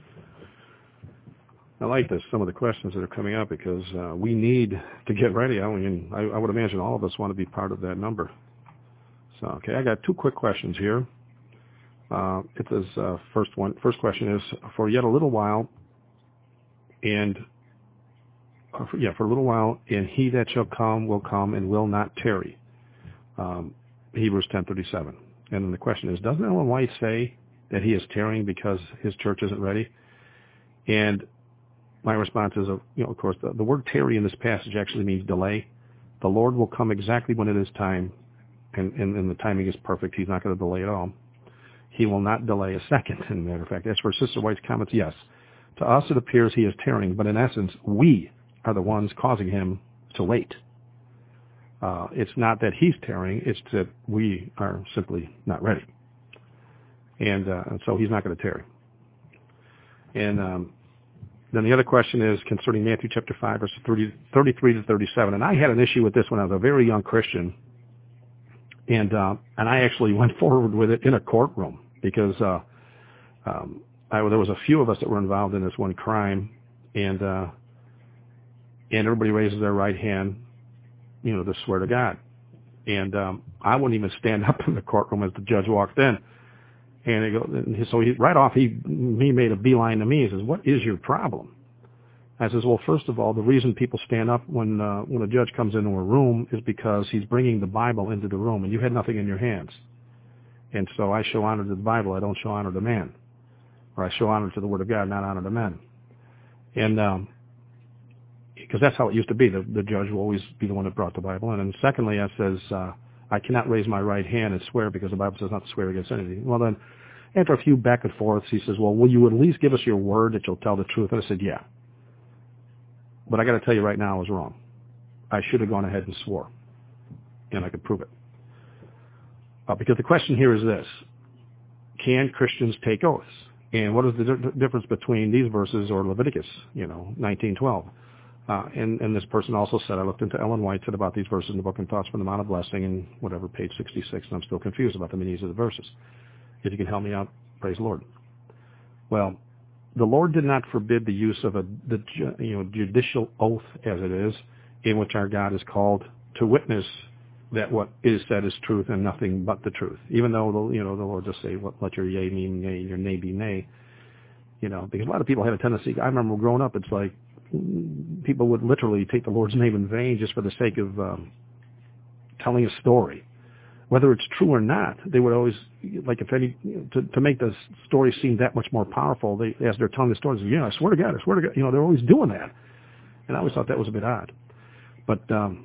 I like this, some of the questions that are coming up, because uh, we need to get ready. I mean, I, I would imagine all of us want to be part of that number. So, okay, I got two quick questions here. Uh, it says, uh, first one, first question is, for yet a little while, and, uh, for, yeah, for a little while, and he that shall come will come and will not tarry. Um, Hebrews ten thirty-seven. And then the question is, doesn't Ellen White say that he is tarrying because his church isn't ready? And my response is, you know, of course, the, the word tarry in this passage actually means delay. The Lord will come exactly when it is time, and, and, and the timing is perfect. He's not going to delay at all. He will not delay a second, as a matter of fact. As for Sister White's comments, yes, To us it appears he is tarrying, but in essence, we are the ones causing him to wait. Uh, it's not that he's tarrying, it's that we are simply not ready. And, uh, and so he's not going to tarry. And um, then the other question is concerning Matthew chapter five, verses thirty, thirty-three to thirty-seven. And I had an issue with this when I was a very young Christian. And uh, and I actually went forward with it in a courtroom because uh, um, I, there was a few of us that were involved in this one crime, and uh, and everybody raises their right hand, you know, to swear to God. And um, I wouldn't even stand up in the courtroom as the judge walked in. And, he go, and so he, right off, he he made a beeline to me. He says, "What is your problem?" I says, "Well, first of all, the reason people stand up when uh, when a judge comes into a room is because he's bringing the Bible into the room, and you had nothing in your hands. And so I show honor to the Bible. I don't show honor to man, or I show honor to the Word of God, not honor to men. And um, because that's how it used to be. The, the judge will always be the one that brought the Bible. And then secondly, I says, uh, I cannot raise my right hand and swear because the Bible says not to swear against anything. Well, then, after a few back and forths, he says, well, will you at least give us your word that you'll tell the truth? And I said, yeah. But I got to tell you right now, I was wrong. I should have gone ahead and swore, and I could prove it. Uh, because the question here is this: can Christians take oaths? And what is the di- difference between these verses or Leviticus, you know, nineteen twelve? Uh, and, and this person also said, I looked into Ellen White, said about these verses in the book and Thoughts from the Mount of Blessing, and whatever, page sixty-six, and I'm still confused about the meanings of the verses. If you can help me out, praise the Lord. Well, the Lord did not forbid the use of a the you know judicial oath, as it is, in which our God is called to witness that what is said is truth and nothing but the truth. Even though the, you know the Lord just say, let your yea mean yea, your nay be nay. You know, because a lot of people have a tendency. I remember growing up, it's like people would literally take the Lord's name in vain just for the sake of um, telling a story. Whether it's true or not, they would always, like if any, to, to make the story seem that much more powerful, they, as they're telling the stories, yeah, I swear to God, I swear to God, you know, they're always doing that. And I always thought that was a bit odd. But um,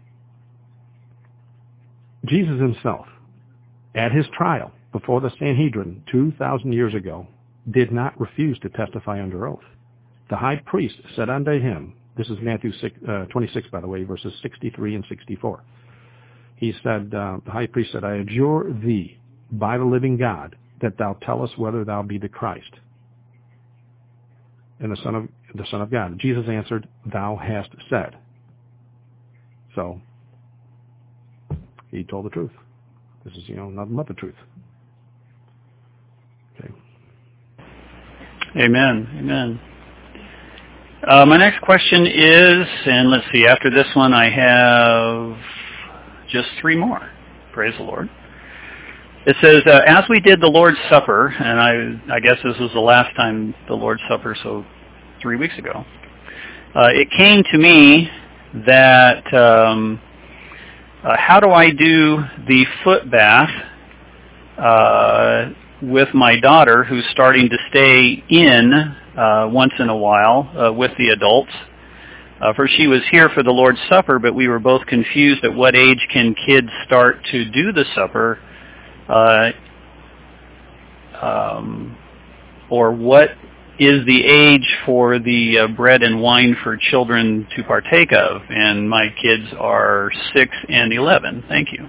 Jesus himself, at his trial before the Sanhedrin two thousand years ago, did not refuse to testify under oath. The high priest said unto him, this is Matthew six, uh, twenty-six, by the way, verses sixty-three and sixty-four. He said, uh, the high priest said, I adjure thee by the living God that thou tell us whether thou be the Christ and the Son of the Son of God. Jesus answered, thou hast said. So he told the truth. This is, you know, nothing but the truth. Okay. Amen. Amen. Uh, my next question is, and let's see, after this one I have just three more. Praise the Lord. It says, uh, as we did the Lord's Supper, and I, I guess this was the last time the Lord's Supper, so three weeks ago, uh, it came to me that um, uh, how do I do the foot bath uh, with my daughter who's starting to stay in uh, once in a while uh, with the adults? Uh, for she was here for the Lord's Supper, but we were both confused at what age can kids start to do the supper, uh, um, or what is the age for the uh, bread and wine for children to partake of. And my kids are six and eleven. Thank you.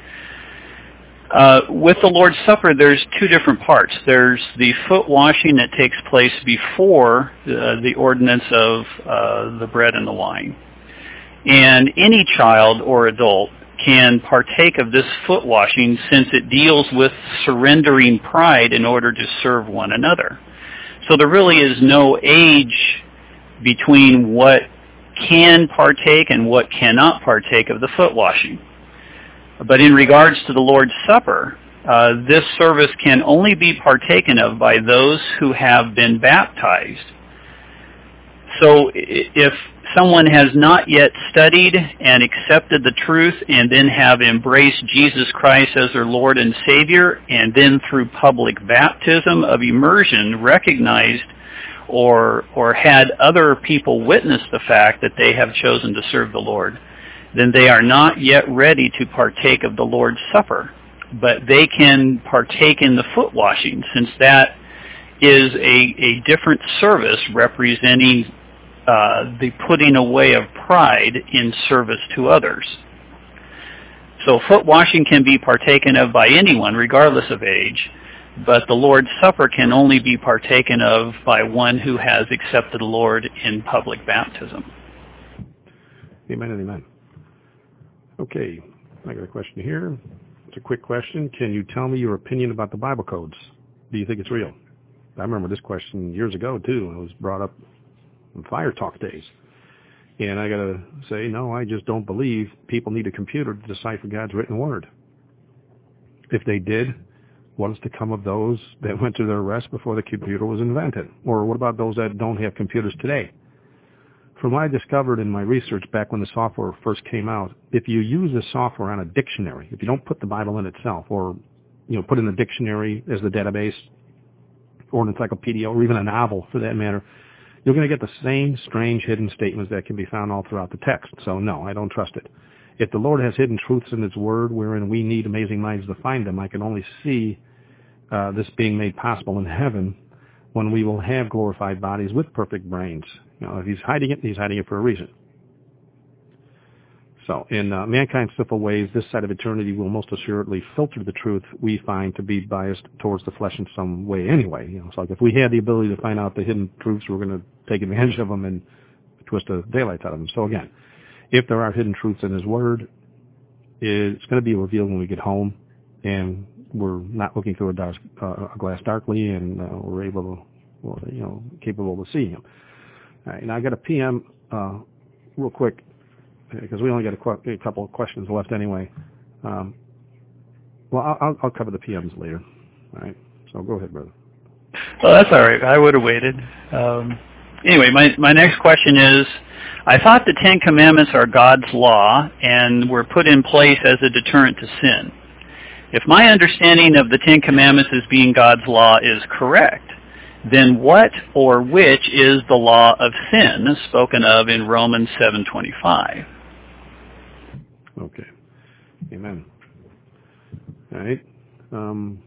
Uh, with the Lord's Supper, there's two different parts. There's the foot washing that takes place before uh, the ordinance of uh, the bread and the wine. And any child or adult can partake of this foot washing since it deals with surrendering pride in order to serve one another. So there really is no age between what can partake and what cannot partake of the foot washing. But in regards to the Lord's Supper, uh, this service can only be partaken of by those who have been baptized. So if someone has not yet studied and accepted the truth and then have embraced Jesus Christ as their Lord and Savior, and then through public baptism of immersion recognized or or had other people witness the fact that they have chosen to serve the Lord, then they are not yet ready to partake of the Lord's Supper. But they can partake in the foot washing, since that is a, a different service representing uh, the putting away of pride in service to others. So foot washing can be partaken of by anyone, regardless of age, but the Lord's Supper can only be partaken of by one who has accepted the Lord in public baptism. Amen and amen. Okay, I got a question here. It's a quick question. Can you tell me your opinion about the Bible codes? Do you think it's real? I remember this question years ago, too. It was brought up in Fire Talk days. And I got to say, no, I just don't believe people need a computer to decipher God's written word. If they did, what is to come of those that went to their rest before the computer was invented? Or what about those that don't have computers today? From what I discovered in my research back when the software first came out, if you use the software on a dictionary, if you don't put the Bible in itself, or you know, put in the dictionary as the database, or an encyclopedia, or even a novel for that matter, you're going to get the same strange hidden statements that can be found all throughout the text. So no, I don't trust it. If the Lord has hidden truths in His Word wherein we need amazing minds to find them, I can only see uh, this being made possible in heaven when we will have glorified bodies with perfect brains. You know, if He's hiding it, He's hiding it for a reason. So, in uh, mankind's simple ways, this side of eternity will most assuredly filter the truth we find to be biased towards the flesh in some way anyway. You know, it's like if we had the ability to find out the hidden truths, we're going to take advantage of them and twist the daylights out of them. So again, if there are hidden truths in His Word, it's going to be revealed when we get home, and we're not looking through a, dark, uh, a glass darkly, and uh, we're able to, well, you know, capable of seeing Him. All right, now I got a P M uh, real quick, because we only got a, qu- a couple of questions left anyway. Um, well, I'll, I'll cover the P Ms later. All right, so go ahead, brother. Well, that's all right. I would have waited. Um, anyway, my, my next question is, I thought the Ten Commandments are God's law and were put in place as a deterrent to sin. If my understanding of the Ten Commandments as being God's law is correct, then what or which is the law of sin spoken of in Romans seven twenty-five? Okay. Amen. All right. Um,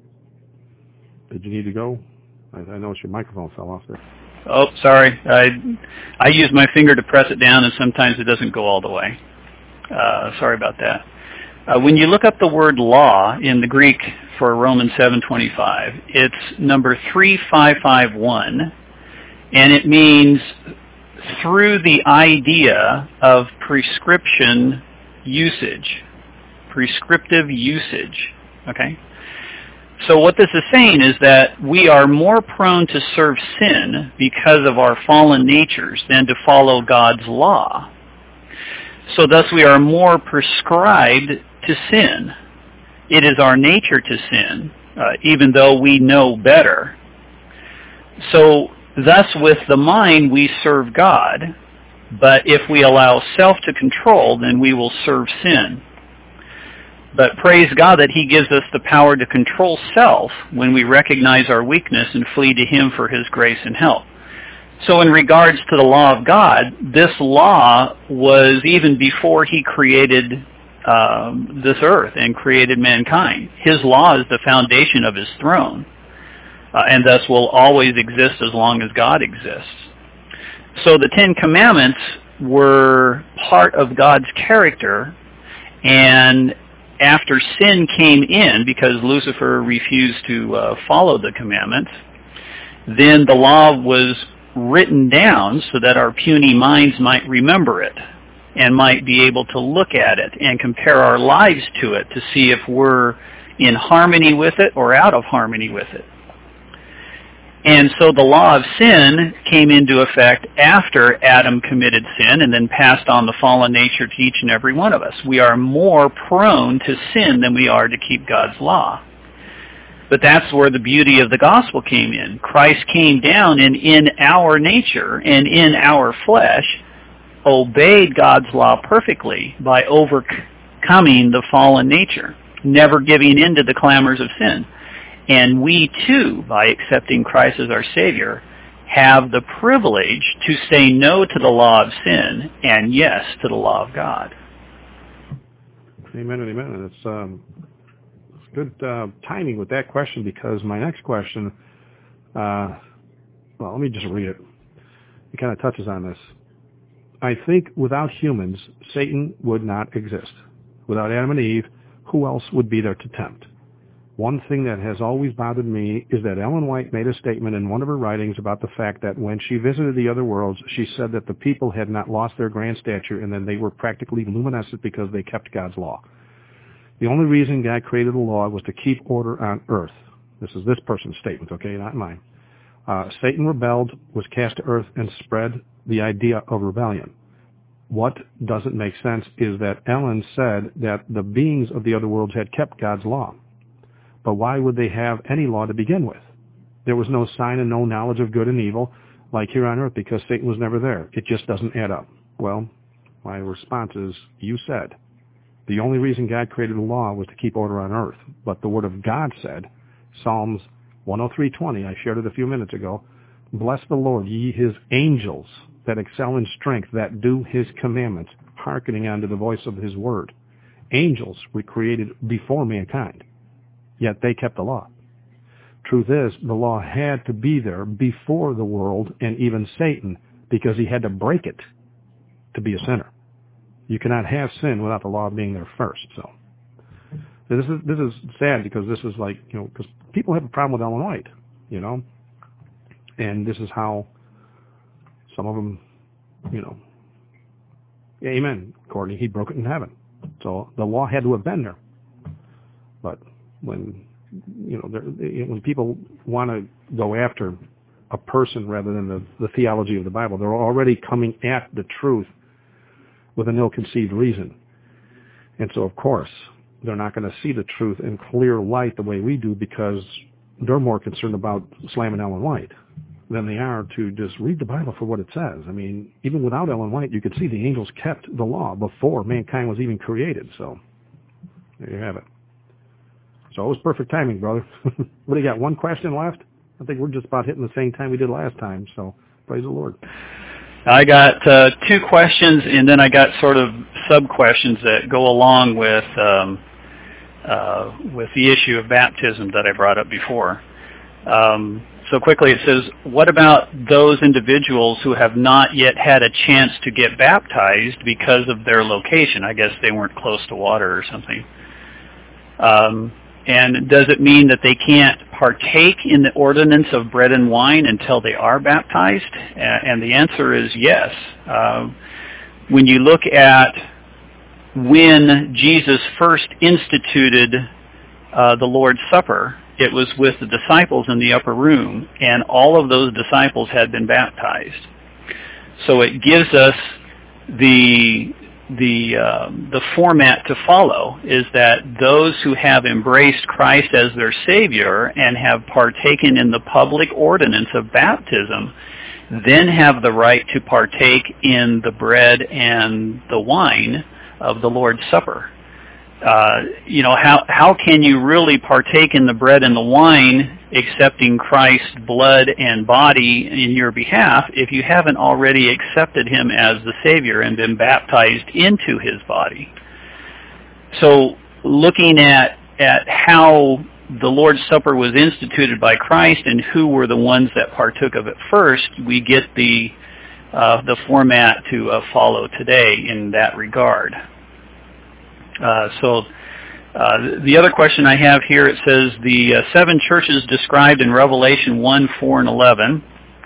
did you need to go? I, I noticed your microphone fell off there. Oh, sorry. I I use my finger to press it down, and sometimes it doesn't go all the way. Uh, sorry about that. Uh, when you look up the word law in the Greek for Romans seven twenty-five, it's number three five five one, and it means through the idea of prescription usage, prescriptive usage, okay? So what this is saying is that we are more prone to serve sin because of our fallen natures than to follow God's law. So thus we are more prescribed to sin. It is our nature to sin, uh, even though we know better. So thus with the mind we serve God, but if we allow self to control, then we will serve sin. But praise God that He gives us the power to control self when we recognize our weakness and flee to Him for His grace and help. So in regards to the law of God, this law was even before He created um, this earth and created mankind. His law is the foundation of His throne, uh, and thus will always exist as long as God exists. So the Ten Commandments were part of God's character, and after sin came in, because Lucifer refused to uh, follow the commandments, then the law was written down so that our puny minds might remember it and might be able to look at it and compare our lives to it to see if we're in harmony with it or out of harmony with it. And so the law of sin came into effect after Adam committed sin and then passed on the fallen nature to each and every one of us. We are more prone to sin than we are to keep God's law. But that's where the beauty of the gospel came in. Christ came down and in our nature and in our flesh obeyed God's law perfectly by overcoming the fallen nature, never giving in to the clamors of sin. And we, too, by accepting Christ as our Savior, have the privilege to say no to the law of sin and yes to the law of God. Amen and amen. And it's, um, it's good uh, timing with that question, because my next question Uh, well, let me just read it. It kind of touches on this. I think without humans, Satan would not exist. Without Adam and Eve, who else would be there to tempt? One thing that has always bothered me is that Ellen White made a statement in one of her writings about the fact that when she visited the other worlds, she said that the people had not lost their grand stature and then they were practically luminescent because they kept God's law. The only reason God created the law was to keep order on earth. This is this person's statement, okay, not mine. Uh, Satan rebelled, was cast to earth, and spread the idea of rebellion. What doesn't make sense is that Ellen said that the beings of the other worlds had kept God's law. But why would they have any law to begin with? There was no sign and no knowledge of good and evil like here on earth because Satan was never there. It just doesn't add up. Well, my response is, you said. The only reason God created the law was to keep order on earth. But the Word of God said, Psalms one oh three twenty, I shared it a few minutes ago, bless the Lord, ye his angels that excel in strength, that do his commandments, hearkening unto the voice of his word. Angels were created before mankind, yet they kept the law. Truth is, the law had to be there before the world and even Satan, because he had to break it to be a sinner. You cannot have sin without the law being there first. So this is this is sad because this is like, you know, because people have a problem with Ellen White, you know, and this is how some of them, you know, amen, Courtney, he broke it in heaven. So the law had to have been there. But when, you know, when people want to go after a person rather than the, the theology of the Bible, they're already coming at the truth with an ill-conceived reason. And so, of course, they're not going to see the truth in clear light the way we do because they're more concerned about slamming Ellen White than they are to just read the Bible for what it says. I mean, even without Ellen White, you could see the angels kept the law before mankind was even created. So there you have it. So it was perfect timing, brother. What do you got, one question left? I think we're just about hitting the same time we did last time, so praise the Lord. I got uh, two questions, and then I got sort of sub-questions that go along with um, uh, with the issue of baptism that I brought up before. Um, so quickly it says, what about those individuals who have not yet had a chance to get baptized because of their location? I guess they weren't close to water or something. Um, and does it mean that they can't partake in the ordinance of bread and wine until they are baptized? And the answer is yes. Uh, when you look at when Jesus first instituted uh, the Lord's Supper, it was with the disciples in the upper room, and all of those disciples had been baptized. So it gives us the the uh, the format to follow is that those who have embraced Christ as their Savior and have partaken in the public ordinance of baptism then have the right to partake in the bread and the wine of the Lord's Supper. Uh, you know, how how can you really partake in the bread and the wine, accepting Christ's blood and body in your behalf, if you haven't already accepted him as the Savior and been baptized into his body? So looking at at how the Lord's Supper was instituted by Christ and who were the ones that partook of it first, we get the uh, the format to uh, follow today in that regard. Uh, so uh, the other question I have here, it says the uh, seven churches described in Revelation one, four, and eleven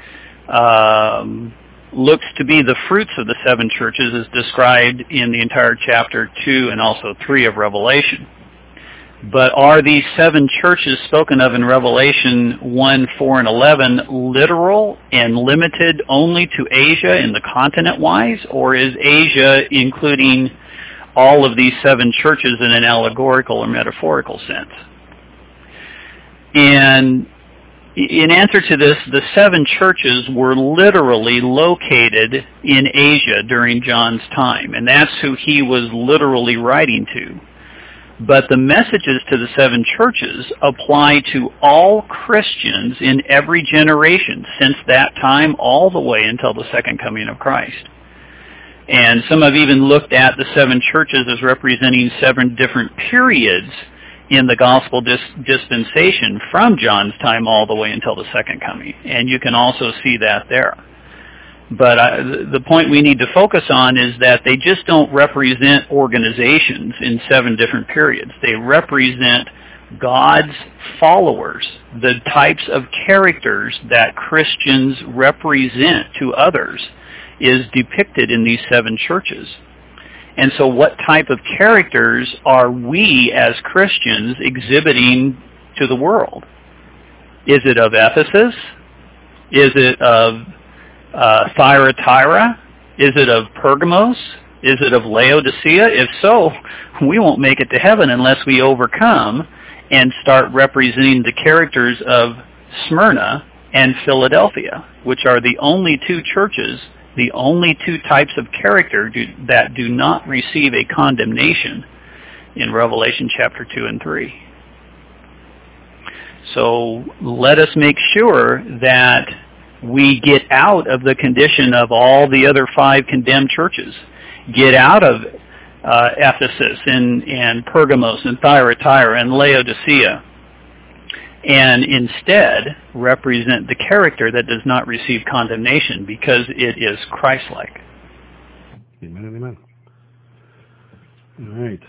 um, looks to be the fruits of the seven churches as described in the entire chapter two and also three of Revelation. But are these seven churches spoken of in Revelation one, four, and eleven literal and limited only to Asia in the continent-wise, or is Asia including all of these seven churches in an allegorical or metaphorical sense? And in answer to this, the seven churches were literally located in Asia during John's time, and that's who he was literally writing to. But the messages to the seven churches apply to all Christians in every generation since that time all the way until the second coming of Christ. And some have even looked at the seven churches as representing seven different periods in the gospel dis- dispensation from John's time all the way until the second coming. And you can also see that there. But I, the point we need to focus on is that they just don't represent organizations in seven different periods. They represent God's followers, the types of characters that Christians represent to others is depicted in these seven churches. And so what type of characters are we as Christians exhibiting to the world? Is it of Ephesus? Is it of uh, Thyatira? Is it of Pergamos? Is it of Laodicea? If so, we won't make it to heaven unless we overcome and start representing the characters of Smyrna and Philadelphia, which are the only two churches, the only two types of character do, that do not receive a condemnation in Revelation chapter two and three. So let us make sure that we get out of the condition of all the other five condemned churches. Get out of uh, Ephesus and, and Pergamos and Thyatira and Laodicea, and instead represent the character that does not receive condemnation because it is Christ-like. Amen and amen. All right.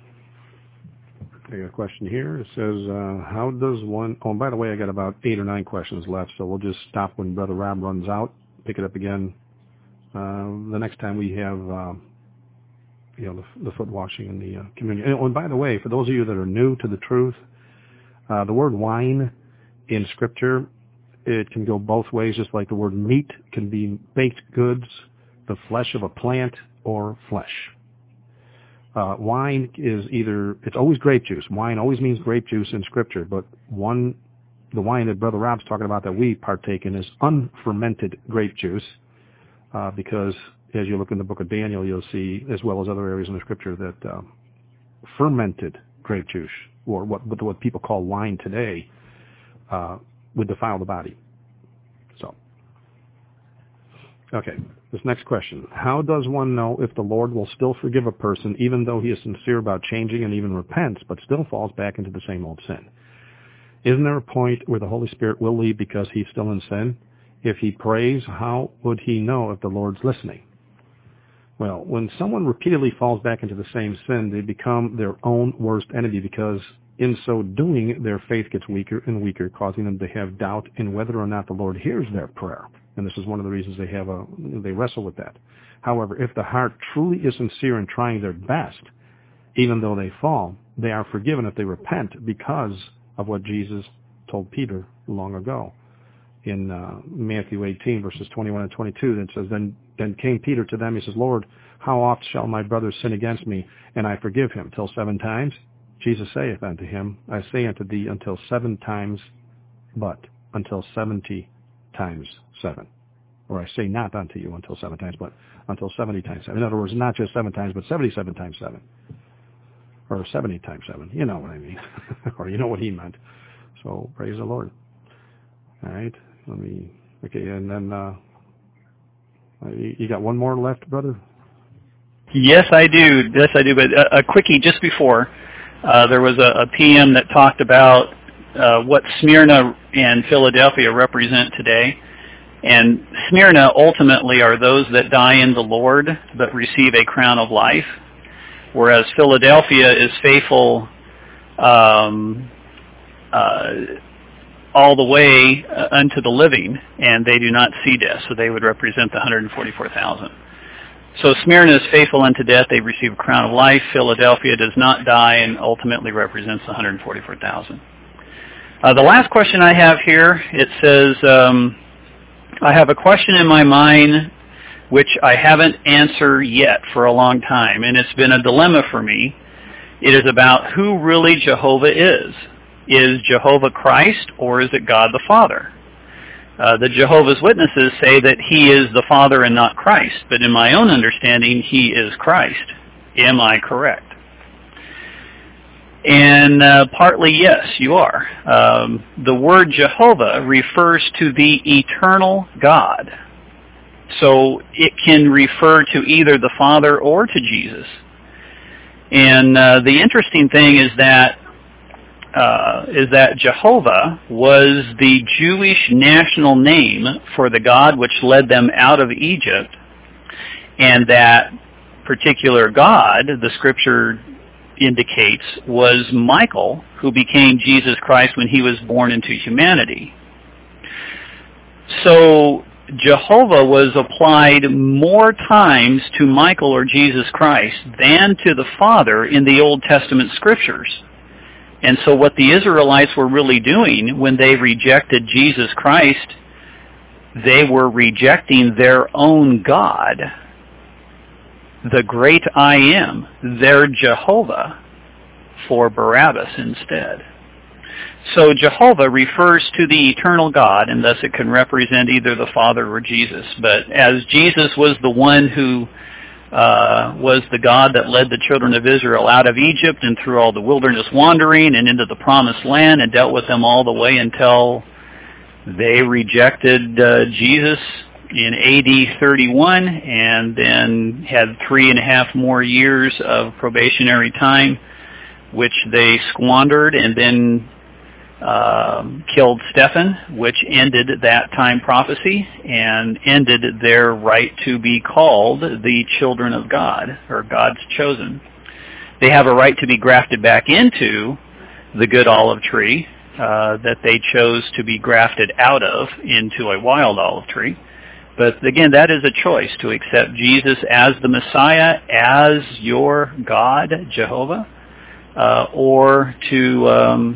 I got a question here. It says, uh, how does one... Oh, and by the way, I got about eight or nine questions left, so we'll just stop when Brother Rob runs out, pick it up again uh, the next time we have... Uh, you know, the, the foot washing and the uh, communion. And, oh, and by the way, for those of you that are new to the truth, uh, the word wine in Scripture, it can go both ways, just like the word meat can be baked goods, the flesh of a plant, or flesh. Uh, wine is either, it's always grape juice. Wine always means grape juice in Scripture, but one, the wine that Brother Rob's talking about that we partake in is unfermented grape juice, uh, because as you look in the book of Daniel, you'll see, as well as other areas in the Scripture, that um, fermented grape juice, or what what people call wine today, uh, would defile the body. So, okay, this next question. How does one know if the Lord will still forgive a person even though he is sincere about changing and even repents, but still falls back into the same old sin? Isn't there a point where the Holy Spirit will leave because he's still in sin? If he prays, how would he know if the Lord's listening? Well, when someone repeatedly falls back into the same sin, they become their own worst enemy because in so doing, their faith gets weaker and weaker, causing them to have doubt in whether or not the Lord hears their prayer. And this is one of the reasons they have a, they wrestle with that. However, if the heart truly is sincere in trying their best, even though they fall, they are forgiven if they repent because of what Jesus told Peter long ago. In uh, Matthew eighteen, verses twenty-one and twenty-two, that says, Then then came Peter to them, he says, Lord, how oft shall my brother sin against me, and I forgive him? Till seven times? Jesus saith unto him, I say unto thee, until seven times, but until seventy times seven. Or I say not unto you until seven times, but until seventy times seven. In other words, not just seven times, but seventy-seven times seven. Or seventy times seven. You know what I mean. Or you know what he meant. So, praise the Lord. All right. Let me, okay, and then, uh, you, you got one more left, brother? Yes, I do. Yes, I do. But a, a quickie just before, uh, there was a, a P M that talked about uh, what Smyrna and Philadelphia represent today. And Smyrna ultimately are those that die in the Lord but receive a crown of life, whereas Philadelphia is faithful um, uh, all the way uh, unto the living, and they do not see death, so they would represent the one hundred forty-four thousand. So Smyrna is faithful unto death, they receive a crown of life. Philadelphia does not die and ultimately represents the one hundred forty-four thousand. Uh, the last question I have here, it says, um, I have a question in my mind which I haven't answered yet for a long time, and it's been a dilemma for me. It is about who really Jehovah is. Is Jehovah Christ, or is it God the Father? Uh, the Jehovah's Witnesses say that he is the Father and not Christ, but in my own understanding, he is Christ. Am I correct? And uh, partly, yes, you are. Um, the word Jehovah refers to the eternal God. So it can refer to either the Father or to Jesus. And uh, the interesting thing is that uh, is that Jehovah was the Jewish national name for the God which led them out of Egypt, and that particular God, the Scripture indicates, was Michael, who became Jesus Christ when he was born into humanity. So Jehovah was applied more times to Michael or Jesus Christ than to the Father in the Old Testament Scriptures. And so what the Israelites were really doing when they rejected Jesus Christ, they were rejecting their own God, the great I Am, their Jehovah, for Barabbas instead. So Jehovah refers to the eternal God, and thus it can represent either the Father or Jesus. But as Jesus was the one who uh, was the God that led the children of Israel out of Egypt and through all the wilderness wandering and into the promised land and dealt with them all the way until they rejected uh, Jesus in A D thirty-one, and then had three and a half more years of probationary time, which they squandered, and then um, killed Stephen, which ended that time prophecy and ended their right to be called the children of God, or God's chosen. They have a right to be grafted back into the good olive tree uh, that they chose to be grafted out of into a wild olive tree. But again, that is a choice, to accept Jesus as the Messiah, as your God, Jehovah, uh, or to um,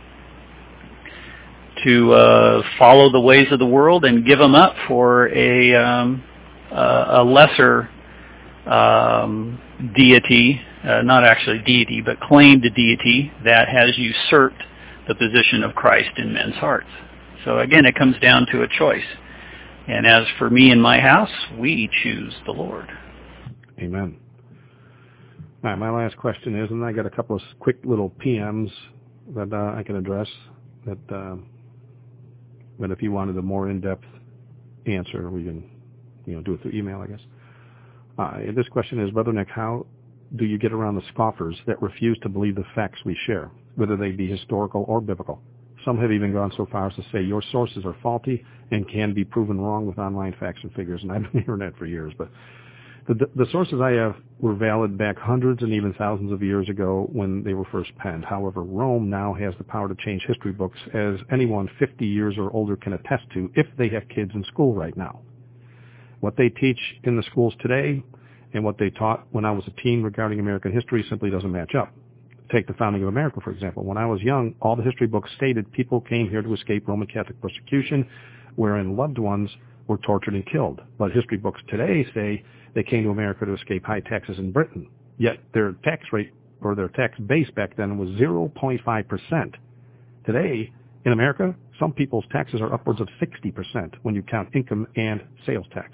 to uh, follow the ways of the world and give them up for a um, uh, a lesser um, deity, uh, not actually deity, but claimed deity that has usurped the position of Christ in men's hearts. So again, it comes down to a choice. And as for me and my house, we choose the Lord. Amen. All right, my last question is, and I got a couple of quick little P Ms that uh, I can address, that, uh, but if you wanted a more in-depth answer, we can, you know, do it through email, I guess. Uh, this question is, Brother Nick, how do you get around the scoffers that refuse to believe the facts we share, whether they be historical or biblical? Some have even gone so far as to say your sources are faulty and can be proven wrong with online facts and figures, and I've been hearing that for years. But the, the sources I have were valid back hundreds and even thousands of years ago when they were first penned. However, Rome now has the power to change history books, as anyone fifty years or older can attest to if they have kids in school right now. What they teach in the schools today and what they taught when I was a teen regarding American history simply doesn't match up. Take the founding of America, for example. When I was young, all the history books stated people came here to escape Roman Catholic persecution, wherein loved ones were tortured and killed. But history books today say they came to America to escape high taxes in Britain. Yet their tax rate, or their tax base back then, was zero point five percent. Today, in America, some people's taxes are upwards of sixty percent when you count income and sales tax.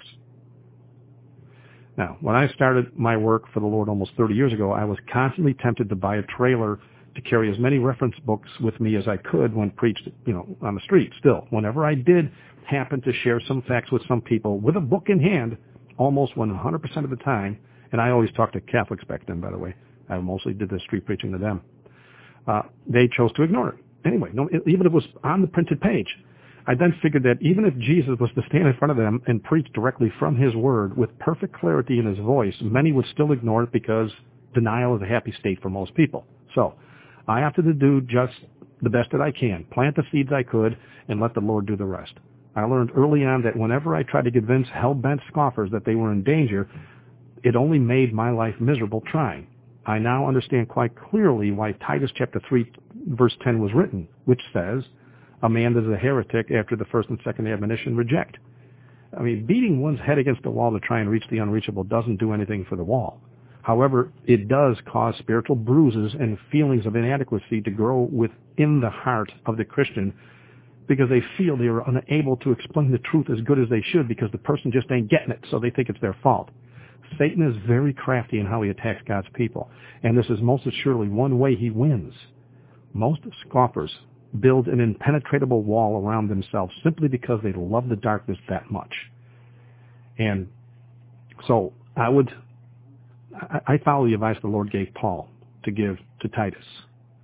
Now, when I started my work for the Lord almost thirty years ago, I was constantly tempted to buy a trailer to carry as many reference books with me as I could when preached, you know, on the street. Still, whenever I did happen to share some facts with some people with a book in hand, almost one hundred percent of the time, and I always talked to Catholics back then, by the way. I mostly did the street preaching to them. Uh, they chose to ignore it. Anyway, no, even if it was on the printed page. I then figured that even if Jesus was to stand in front of them and preach directly from his word with perfect clarity in his voice, many would still ignore it because denial is a happy state for most people. So I opted to do just the best that I can, plant the seeds I could, and let the Lord do the rest. I learned early on that whenever I tried to convince hell-bent scoffers that they were in danger, it only made my life miserable trying. I now understand quite clearly why Titus chapter three, verse ten was written, which says, a man that is a heretic after the first and second admonition reject. I mean, beating one's head against the wall to try and reach the unreachable doesn't do anything for the wall. However, it does cause spiritual bruises and feelings of inadequacy to grow within the heart of the Christian because they feel they are unable to explain the truth as good as they should because the person just ain't getting it, so they think it's their fault. Satan is very crafty in how he attacks God's people, and this is most assuredly one way he wins. Most scoffers build an impenetrable wall around themselves simply because they love the darkness that much. And so I would, I follow the advice the Lord gave Paul to give to Titus.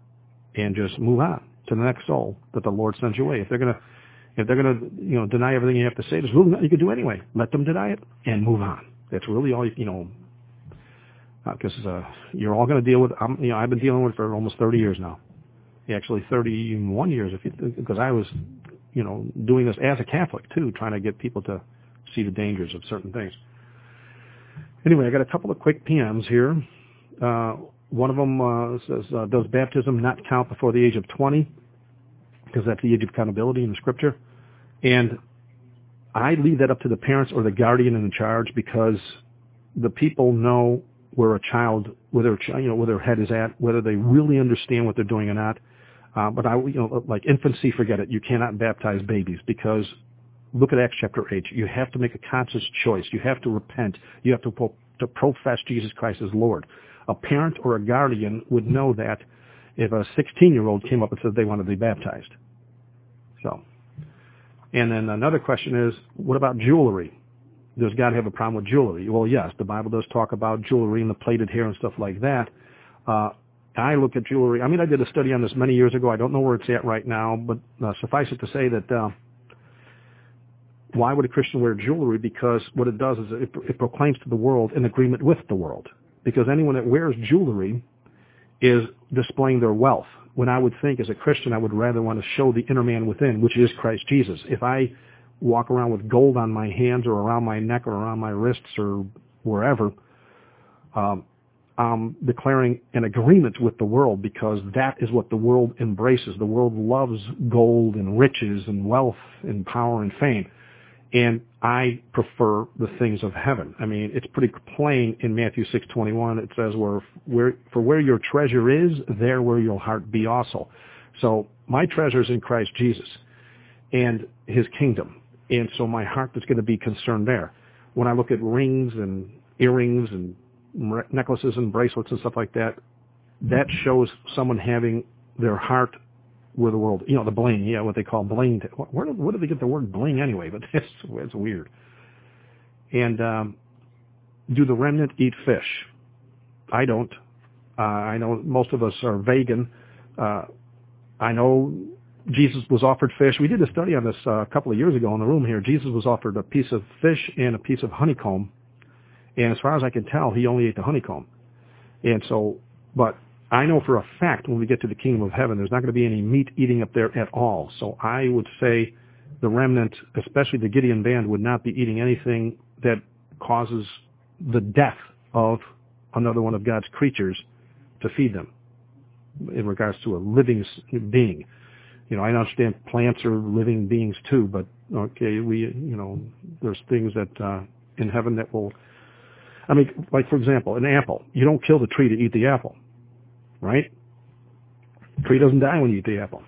and just move on to the next soul that the Lord sends your way. If they're gonna, if they're gonna, you know, deny everything you have to say, just move on. You can do it anyway. Let them deny it and move on. That's really all you, you know, because uh, uh, you're all going to deal with. Um, you know, I've been dealing with it for almost thirty years now. Actually, thirty-one years, if you, because I was, you know, doing this as a Catholic too, trying to get people to see the dangers of certain things. Anyway, I got a couple of quick P Ms here. Uh, one of them uh, says, uh, does baptism not count before the age of twenty? Because that's the age of accountability in the Scripture. And I leave that up to the parents or the guardian in charge, because the people know where a child, where their, you know, where their head is at, whether they really understand what they're doing or not. Uh, but I, you know, like infancy, forget it. You cannot baptize babies, because look at Acts chapter eight. You have to make a conscious choice. You have to repent. You have to pro- to profess Jesus Christ as Lord. A parent or a guardian would know that if a sixteen-year-old came up and said they wanted to be baptized. So, and then another question is, what about jewelry? Does God have a problem with jewelry? Well, yes, the Bible does talk about jewelry and the plaited hair and stuff like that. Uh, I look at jewelry. I mean, I did a study on this many years ago. I don't know where it's at right now, but uh, suffice it to say that uh, why would a Christian wear jewelry? Because what it does is it, it proclaims to the world an agreement with the world. Because anyone that wears jewelry is displaying their wealth. When I would think as a Christian, I would rather want to show the inner man within, which is Christ Jesus. If I walk around with gold on my hands or around my neck or around my wrists or wherever, um, I'm declaring an agreement with the world, because that is what the world embraces. The world loves gold and riches and wealth and power and fame. And I prefer the things of heaven. I mean, it's pretty plain in Matthew six twenty-one. It says, where, where, for where your treasure is, there will your heart be also. So my treasure is in Christ Jesus and his kingdom. And so my heart is going to be concerned there. When I look at rings and earrings and necklaces and bracelets and stuff like that, that shows someone having their heart where the world, you know, the bling, yeah, what they call bling. Where, where did they get the word bling anyway? But it's, it's weird. And um, do the remnant eat fish? I don't. Uh, I know most of us are vegan. Uh, I know Jesus was offered fish. We did a study on this uh, a couple of years ago in the room here. Jesus was offered a piece of fish and a piece of honeycomb. And as far as I can tell, he only ate the honeycomb. And so, but I know for a fact when we get to the kingdom of heaven, there's not going to be any meat eating up there at all. So I would say the remnant, especially the Gideon band, would not be eating anything that causes the death of another one of God's creatures to feed them in regards to a living being. You know, I understand plants are living beings too, but okay, we, you know, there's things that uh, in heaven that will, I mean, like for example, an apple. You don't kill the tree to eat the apple, right? The tree doesn't die when you eat the apple.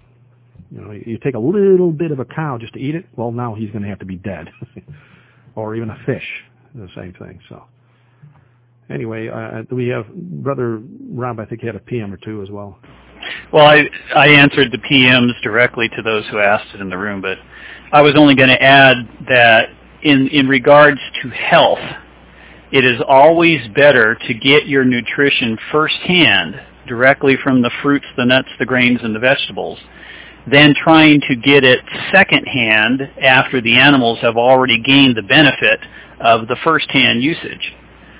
You know, you take a little bit of a cow just to eat it, well, now he's going to have to be dead. Or even a fish, the same thing. So anyway, uh, we have Brother Rob, I think he had a P M or two as well. Well, I, I answered the P Ms directly to those who asked it in the room, but I was only going to add that in, in regards to health, it is always better to get your nutrition firsthand, directly from the fruits, the nuts, the grains, and the vegetables, than trying to get it secondhand after the animals have already gained the benefit of the firsthand usage.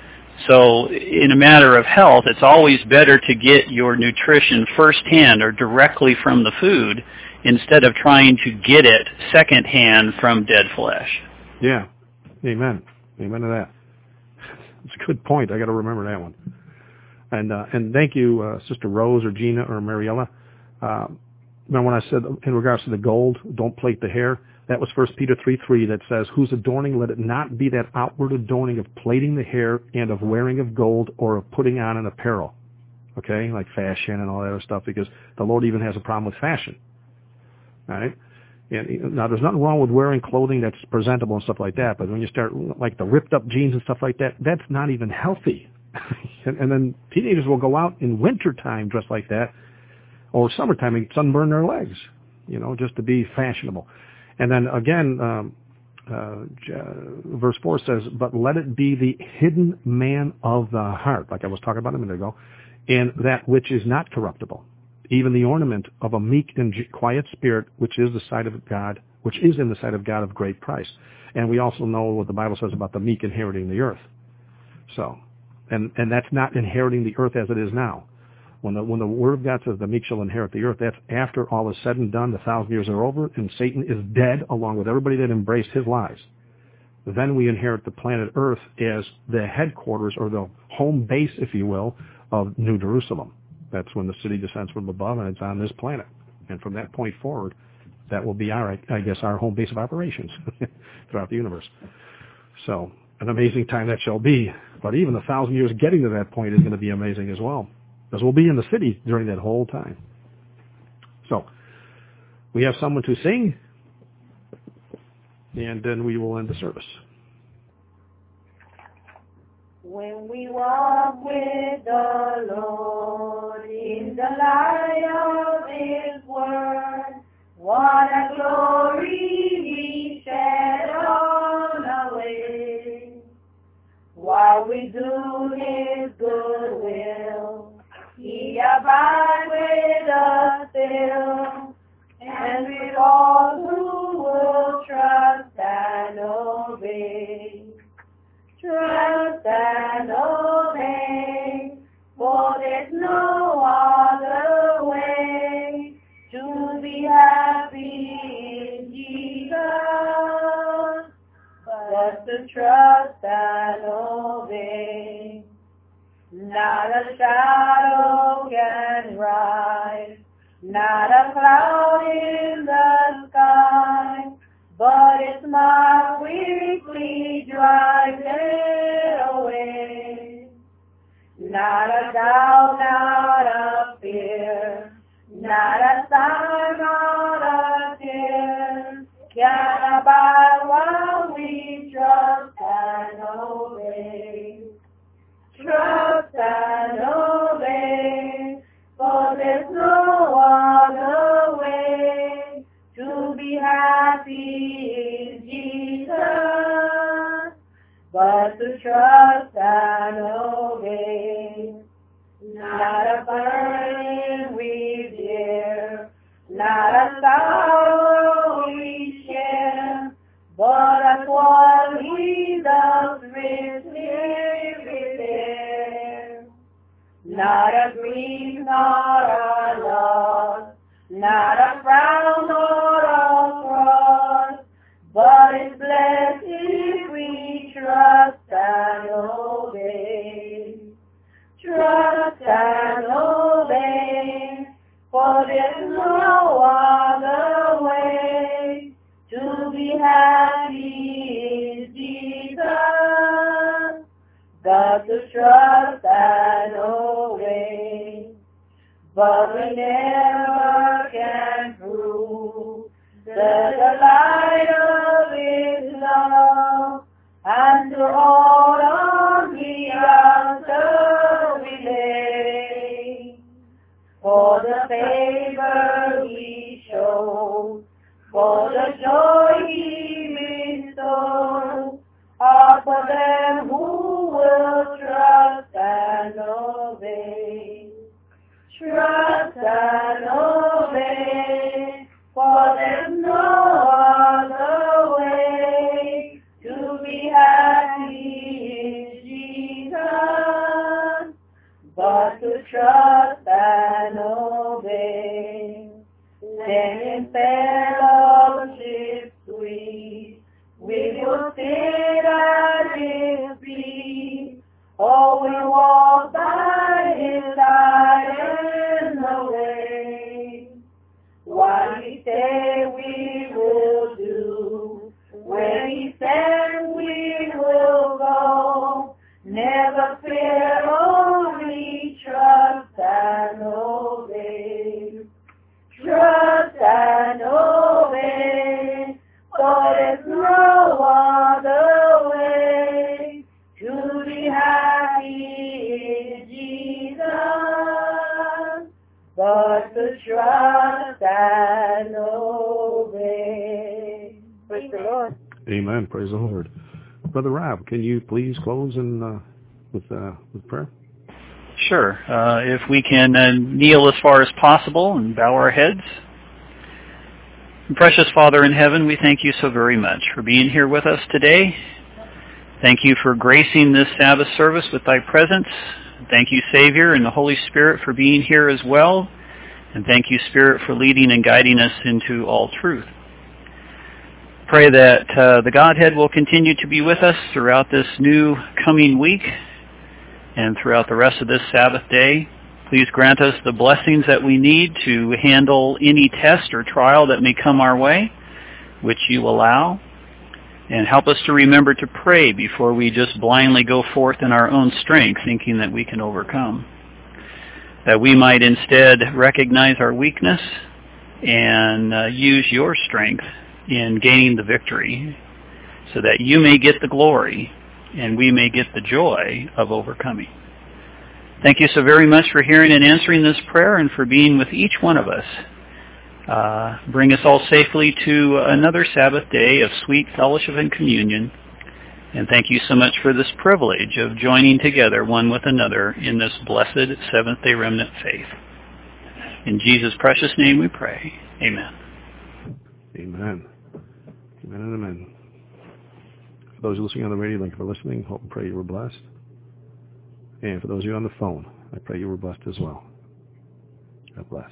So in a matter of health, it's always better to get your nutrition firsthand or directly from the food instead of trying to get it secondhand from dead flesh. Yeah. Amen. Amen to that. It's a good point. I got to remember that one. And uh, and thank you, uh, Sister Rose or Gina or Mariella. Uh, remember when I said in regards to the gold, don't plait the hair? That was First Peter three three that says, whose adorning, let it not be that outward adorning of plaiting the hair and of wearing of gold or of putting on an apparel. Okay, like fashion and all that other stuff, because the Lord even has a problem with fashion. All right? And now, there's nothing wrong with wearing clothing that's presentable and stuff like that, but when you start, like the ripped up jeans and stuff like that, that's not even healthy. and, and then teenagers will go out in wintertime dressed like that, or summertime and sunburn their legs, you know, just to be fashionable. And then again, um, uh, verse four says, but let it be the hidden man of the heart, like I was talking about a minute ago, and that which is not corruptible, even the ornament of a meek and quiet spirit, which is the sight of God, which is in the sight of God of great price. And we also know what the Bible says about the meek inheriting the earth. So, and, and that's not inheriting the earth as it is now. When the, when the Word of God says the meek shall inherit the earth, that's after all is said and done, the thousand years are over, and Satan is dead along with everybody that embraced his lies. Then we inherit the planet Earth as the headquarters or the home base, if you will, of New Jerusalem. That's when the city descends from above and it's on this planet. And from that point forward, that will be our, I guess, our home base of operations throughout the universe. So, an amazing time that shall be. But even the thousand years getting to that point is going to be amazing as well, because we'll be in the city during that whole time. So, we have someone to sing, and then we will end the service. When we walk with the Lord in the light of His word, what a glory we shed on our way. While we do His good will, He abides with us still, and with all who will trust and obey. Trust and obey, for there's no other way to be happy in Jesus, but to trust and obey. Not a shadow can rise, not a cloud in the sky, but its mark quickly drives it away. Not a doubt, not a fear, not a sign, not a tear can abide while we trust and obey. Trust and obey, for there's no other way to be happy in Jesus, but to trust and obey. Not a burden we bear, not a sorrow we share, but a one He does richly repair. Not a grief, not a loss, not a frown or a cross, but it's blessed if we trust and obey. Trust and obey, for there's no other way to be happy in Jesus, but to trust and obey. But we never can prove the delight of His love, and to all on the altar we lay. For the favor He shows, for the joy He bestows, are for them who will trust and obey. Trust and obey, for there's no other way to be happy in Jesus, but to trust and obey. Then in fellowship sweet, we will sit at His feet, or we walk by His side in the way. What He said we will do, where He said we will go, never fear, only trust and obey. Trust and obey, for there's no other way to be happy in Jesus, but to trust and obey. Praise the Lord. Amen. Praise the Lord. Brother Rob, can you please close in, uh, with uh, with prayer? sure. Uh, if we can uh, kneel as far as possible and bow our heads. Precious Father in heaven, we thank you so very much for being here with us today. Thank you for gracing this Sabbath service with thy presence. Thank you, Savior, and the Holy Spirit for being here as well. And thank you, Spirit, for leading and guiding us into all truth. Pray that uh, the Godhead will continue to be with us throughout this new coming week and throughout the rest of this Sabbath day. Please grant us the blessings that we need to handle any test or trial that may come our way, which you allow. And help us to remember to pray before we just blindly go forth in our own strength, thinking that we can overcome. That we might instead recognize our weakness and uh, use your strength in gaining the victory, so that you may get the glory and we may get the joy of overcoming. Thank you so very much for hearing and answering this prayer and for being with each one of us. Uh, bring us all safely to another Sabbath day of sweet fellowship and communion. And thank you so much for this privilege of joining together one with another in this blessed Seventh-day Remnant faith. In Jesus' precious name we pray. Amen. Amen. Amen and amen. For those listening on the radio, thank you for listening. Hope and pray you were blessed. And for those of you on the phone, I pray you were blessed as well. God bless.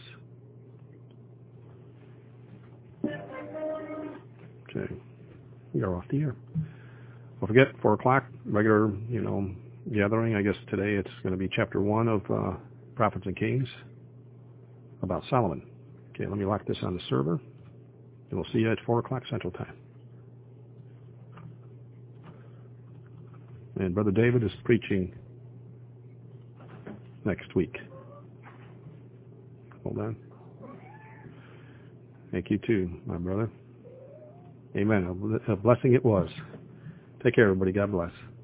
Okay. We are off the air. Don't forget, four o'clock, regular, you know, gathering. I guess today it's going to be chapter one of uh, Prophets and Kings about Solomon. Okay, let me lock this on the server, and we'll see you at four o'clock Central Time. And Brother David is preaching next week. Hold on. Thank you too, my brother. Amen. A blessing it was. Take care, everybody. God bless.